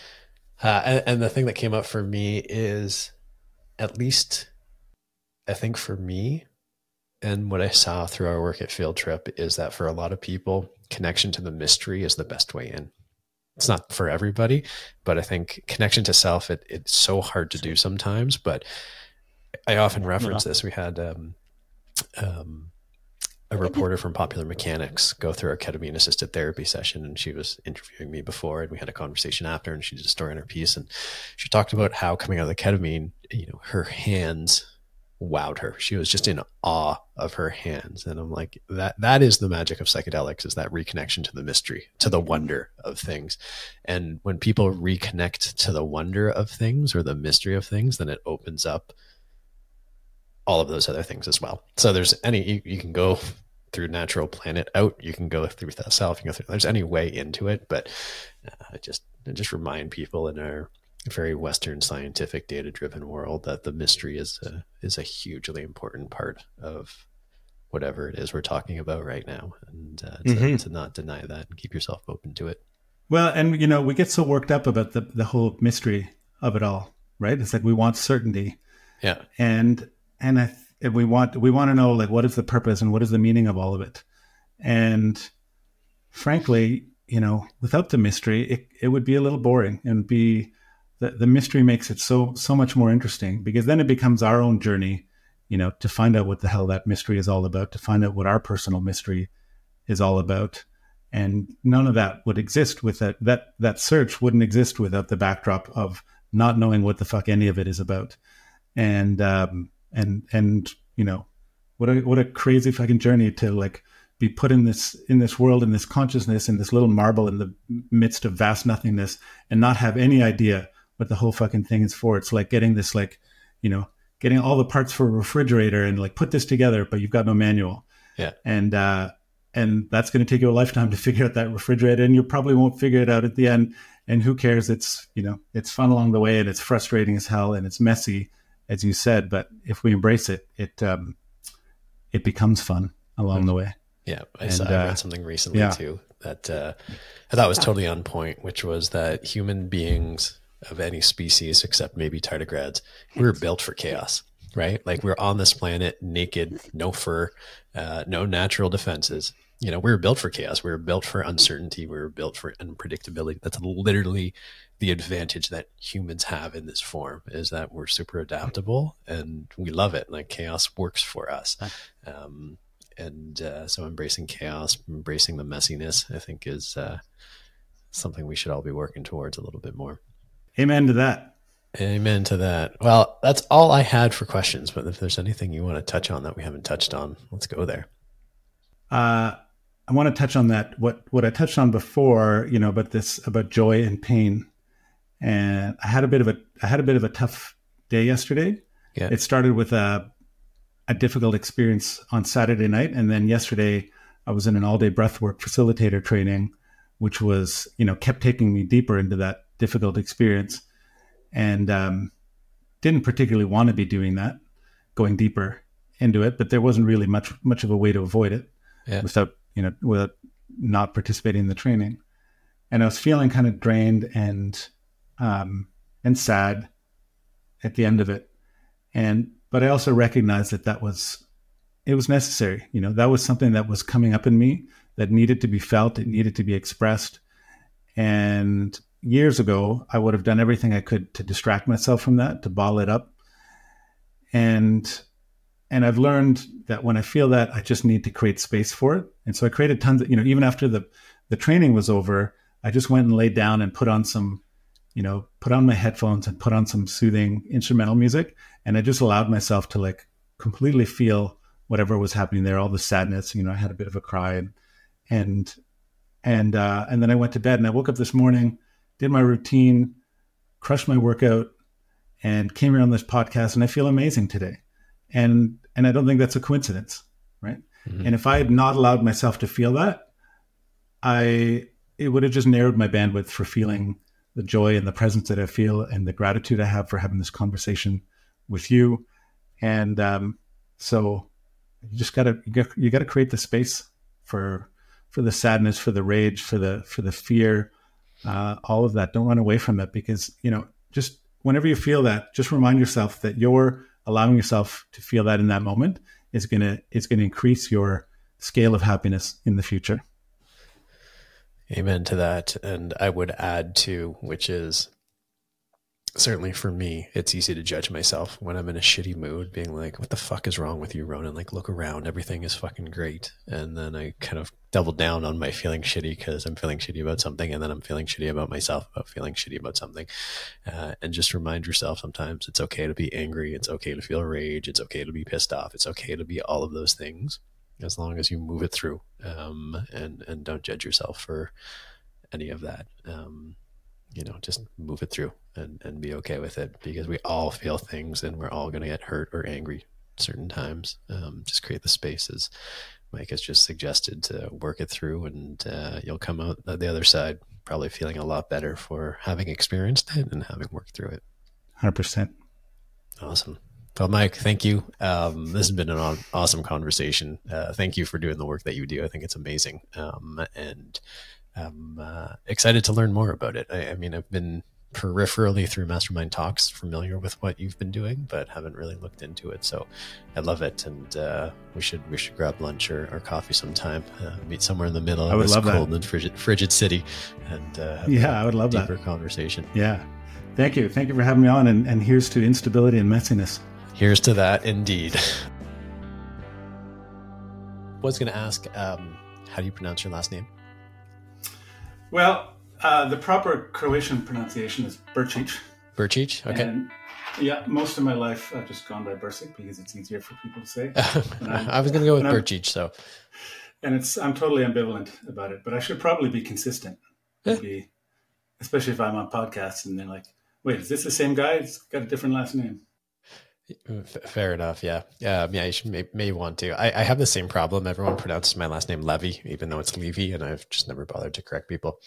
Uh, and, and the thing that came up for me is, at least I think for me, and what I saw through our work at Field Trip, is that for a lot of people, connection to the mystery is the best way in. It's not for everybody, but I think connection to self, it, it's so hard to do sometimes, but I often reference yeah. this. We had um, um, a reporter from Popular Mechanics go through our ketamine assisted therapy session, and she was interviewing me before, and we had a conversation after, and she did a story in her piece, and she talked about how coming out of the ketamine, you know, her hands wowed her. She was just in awe of her hands. And I'm like, that, that is the magic of psychedelics, is that reconnection to the mystery, to the wonder of things. And when people reconnect to the wonder of things or the mystery of things, then it opens up all of those other things as well. So there's any, you, you can go through natural planet out, you can go through that self, you can go through, there's any way into it, but uh, just, just remind people in our very Western scientific data driven world that the mystery is a, is a hugely important part of whatever it is we're talking about right now. And uh, to, mm-hmm. to not deny that and keep yourself open to it. Well, and you know, we get so worked up about the, the whole mystery of it all, right? It's like, we want certainty. Yeah. And, and I, and we want, we want to know, like, what is the purpose and what is the meaning of all of it? And frankly, you know, without the mystery, it, it would be a little boring, and be, The, the mystery makes it so so much more interesting, because then it becomes our own journey, you know, to find out what the hell that mystery is all about, to find out what our personal mystery is all about. And none of that would exist with that. That that search wouldn't exist without the backdrop of not knowing what the fuck any of it is about. And um and and you know, what a what a crazy fucking journey to like be put in this in this world, in this consciousness, in this little marble in the midst of vast nothingness, and not have any idea what the whole fucking thing is for. It's like getting this, like, you know, getting all the parts for a refrigerator and like put this together, but you've got no manual. Yeah. And, uh, and that's going to take you a lifetime to figure out that refrigerator, and you probably won't figure it out at the end. And who cares? It's, you know, it's fun along the way, and it's frustrating as hell, and it's messy, as you said, but if we embrace it, it, um, it becomes fun along mm-hmm. the way. Yeah. I, and, saw, I read uh, something recently yeah. too, that, uh, I thought was totally on point, which was that human beings of any species, except maybe tardigrades, we were built for chaos, right? Like, we're on this planet naked, no fur, uh, no natural defenses. you know, we were built for chaos. We were built for uncertainty. We were built for unpredictability. That's literally the advantage that humans have in this form, is that we're super adaptable and we love it. Like chaos works for us. Um, and uh, so embracing chaos, embracing the messiness, I think is uh, something we should all be working towards a little bit more. Amen to that. Amen to that. Well, that's all I had for questions, but if there's anything you want to touch on that we haven't touched on, let's go there. Uh, I want to touch on that. What, what I touched on before, you know, about this, about joy and pain. And I had a bit of a, I had a bit of a tough day yesterday. Yeah. It started with a, a difficult experience on Saturday night. And then yesterday I was in an all day breathwork facilitator training, which was, you know, kept taking me deeper into that difficult experience. And um, didn't particularly want to be doing that, going deeper into it, but there wasn't really much, much of a way to avoid it yeah. without, you know, without not participating in the training. And I was feeling kind of drained and, um, and sad at the end of it. And, but I also recognized that that was, it was necessary. You know, that was something that was coming up in me that needed to be felt. It needed to be expressed. And years ago, I would have done everything I could to distract myself from that, to bottle it up. And, and I've learned that when I feel that, I just need to create space for it. And so I created tons of, you know, even after the, the training was over, I just went and laid down and put on some, you know, put on my headphones and put on some soothing instrumental music. And I just allowed myself to like completely feel whatever was happening there, all the sadness. You know, I had a bit of a cry and, and, and, uh, and then I went to bed and I woke up this morning, did my routine, crushed my workout, and came here on this podcast, and I feel amazing today. And and I don't think that's a coincidence, right? Mm-hmm. And if I had not allowed myself to feel that, I it would have just narrowed my bandwidth for feeling the joy and the presence that I feel and the gratitude I have for having this conversation with you. And um, so you just gotta you got you gotta create the space for for the sadness, for the rage, for the for the fear. Uh, all of that. Don't run away from it, because, you know, just whenever you feel that, just remind yourself that you're allowing yourself to feel that in that moment is going to, is going to increase your scale of happiness in the future. Amen to that. And I would add to, which is certainly for me, it's easy to judge myself when I'm in a shitty mood, being like, what the fuck is wrong with you, Ronan? Like, look around, everything is fucking great. And then I kind of double down on my feeling shitty because I'm feeling shitty about something. And then I'm feeling shitty about myself about feeling shitty about something. Uh, and just remind yourself sometimes it's okay to be angry. It's okay to feel rage. It's okay to be pissed off. It's okay to be all of those things, as long as you move it through, um, and, and don't judge yourself for any of that. Um, you know, just move it through and, and be okay with it, because we all feel things and we're all going to get hurt or angry certain times. Um, just create the spaces. Mike has just suggested to work it through, and uh, you'll come out the other side probably feeling a lot better for having experienced it and having worked through it. one hundred percent. Awesome. Well, Mike, thank you. Um, this has been an awesome conversation. Uh, thank you for doing the work that you do. I think it's amazing. Um, and I'm uh, excited to learn more about it. I, I mean, I've been peripherally through Mastermind Talks familiar with what you've been doing, but haven't really looked into it. So I love it. And uh, we should we should grab lunch or, or coffee sometime, uh, meet somewhere in the middle I of would this love cold that. and frigid, frigid city. And uh, have yeah, I would love deeper that. conversation. Yeah. Thank you. Thank you for having me on. And, and here's to instability and messiness. Here's to that, indeed. I was going to ask, um, how do you pronounce your last name? Well, uh, the proper Croatian pronunciation is Brčić. Brčić, okay. And yeah, most of my life I've just gone by Brcic because it's easier for people to say. I was going to go with Brčić, so. And it's I'm totally ambivalent about it, but I should probably be consistent. Be, especially if I'm on podcasts and they're like, wait, is this the same guy? It's got a different last name. Fair enough. Yeah. Um, yeah. You should may, may want to. I, I have the same problem. Everyone pronounces my last name Levy, even though it's Levy, and I've just never bothered to correct people.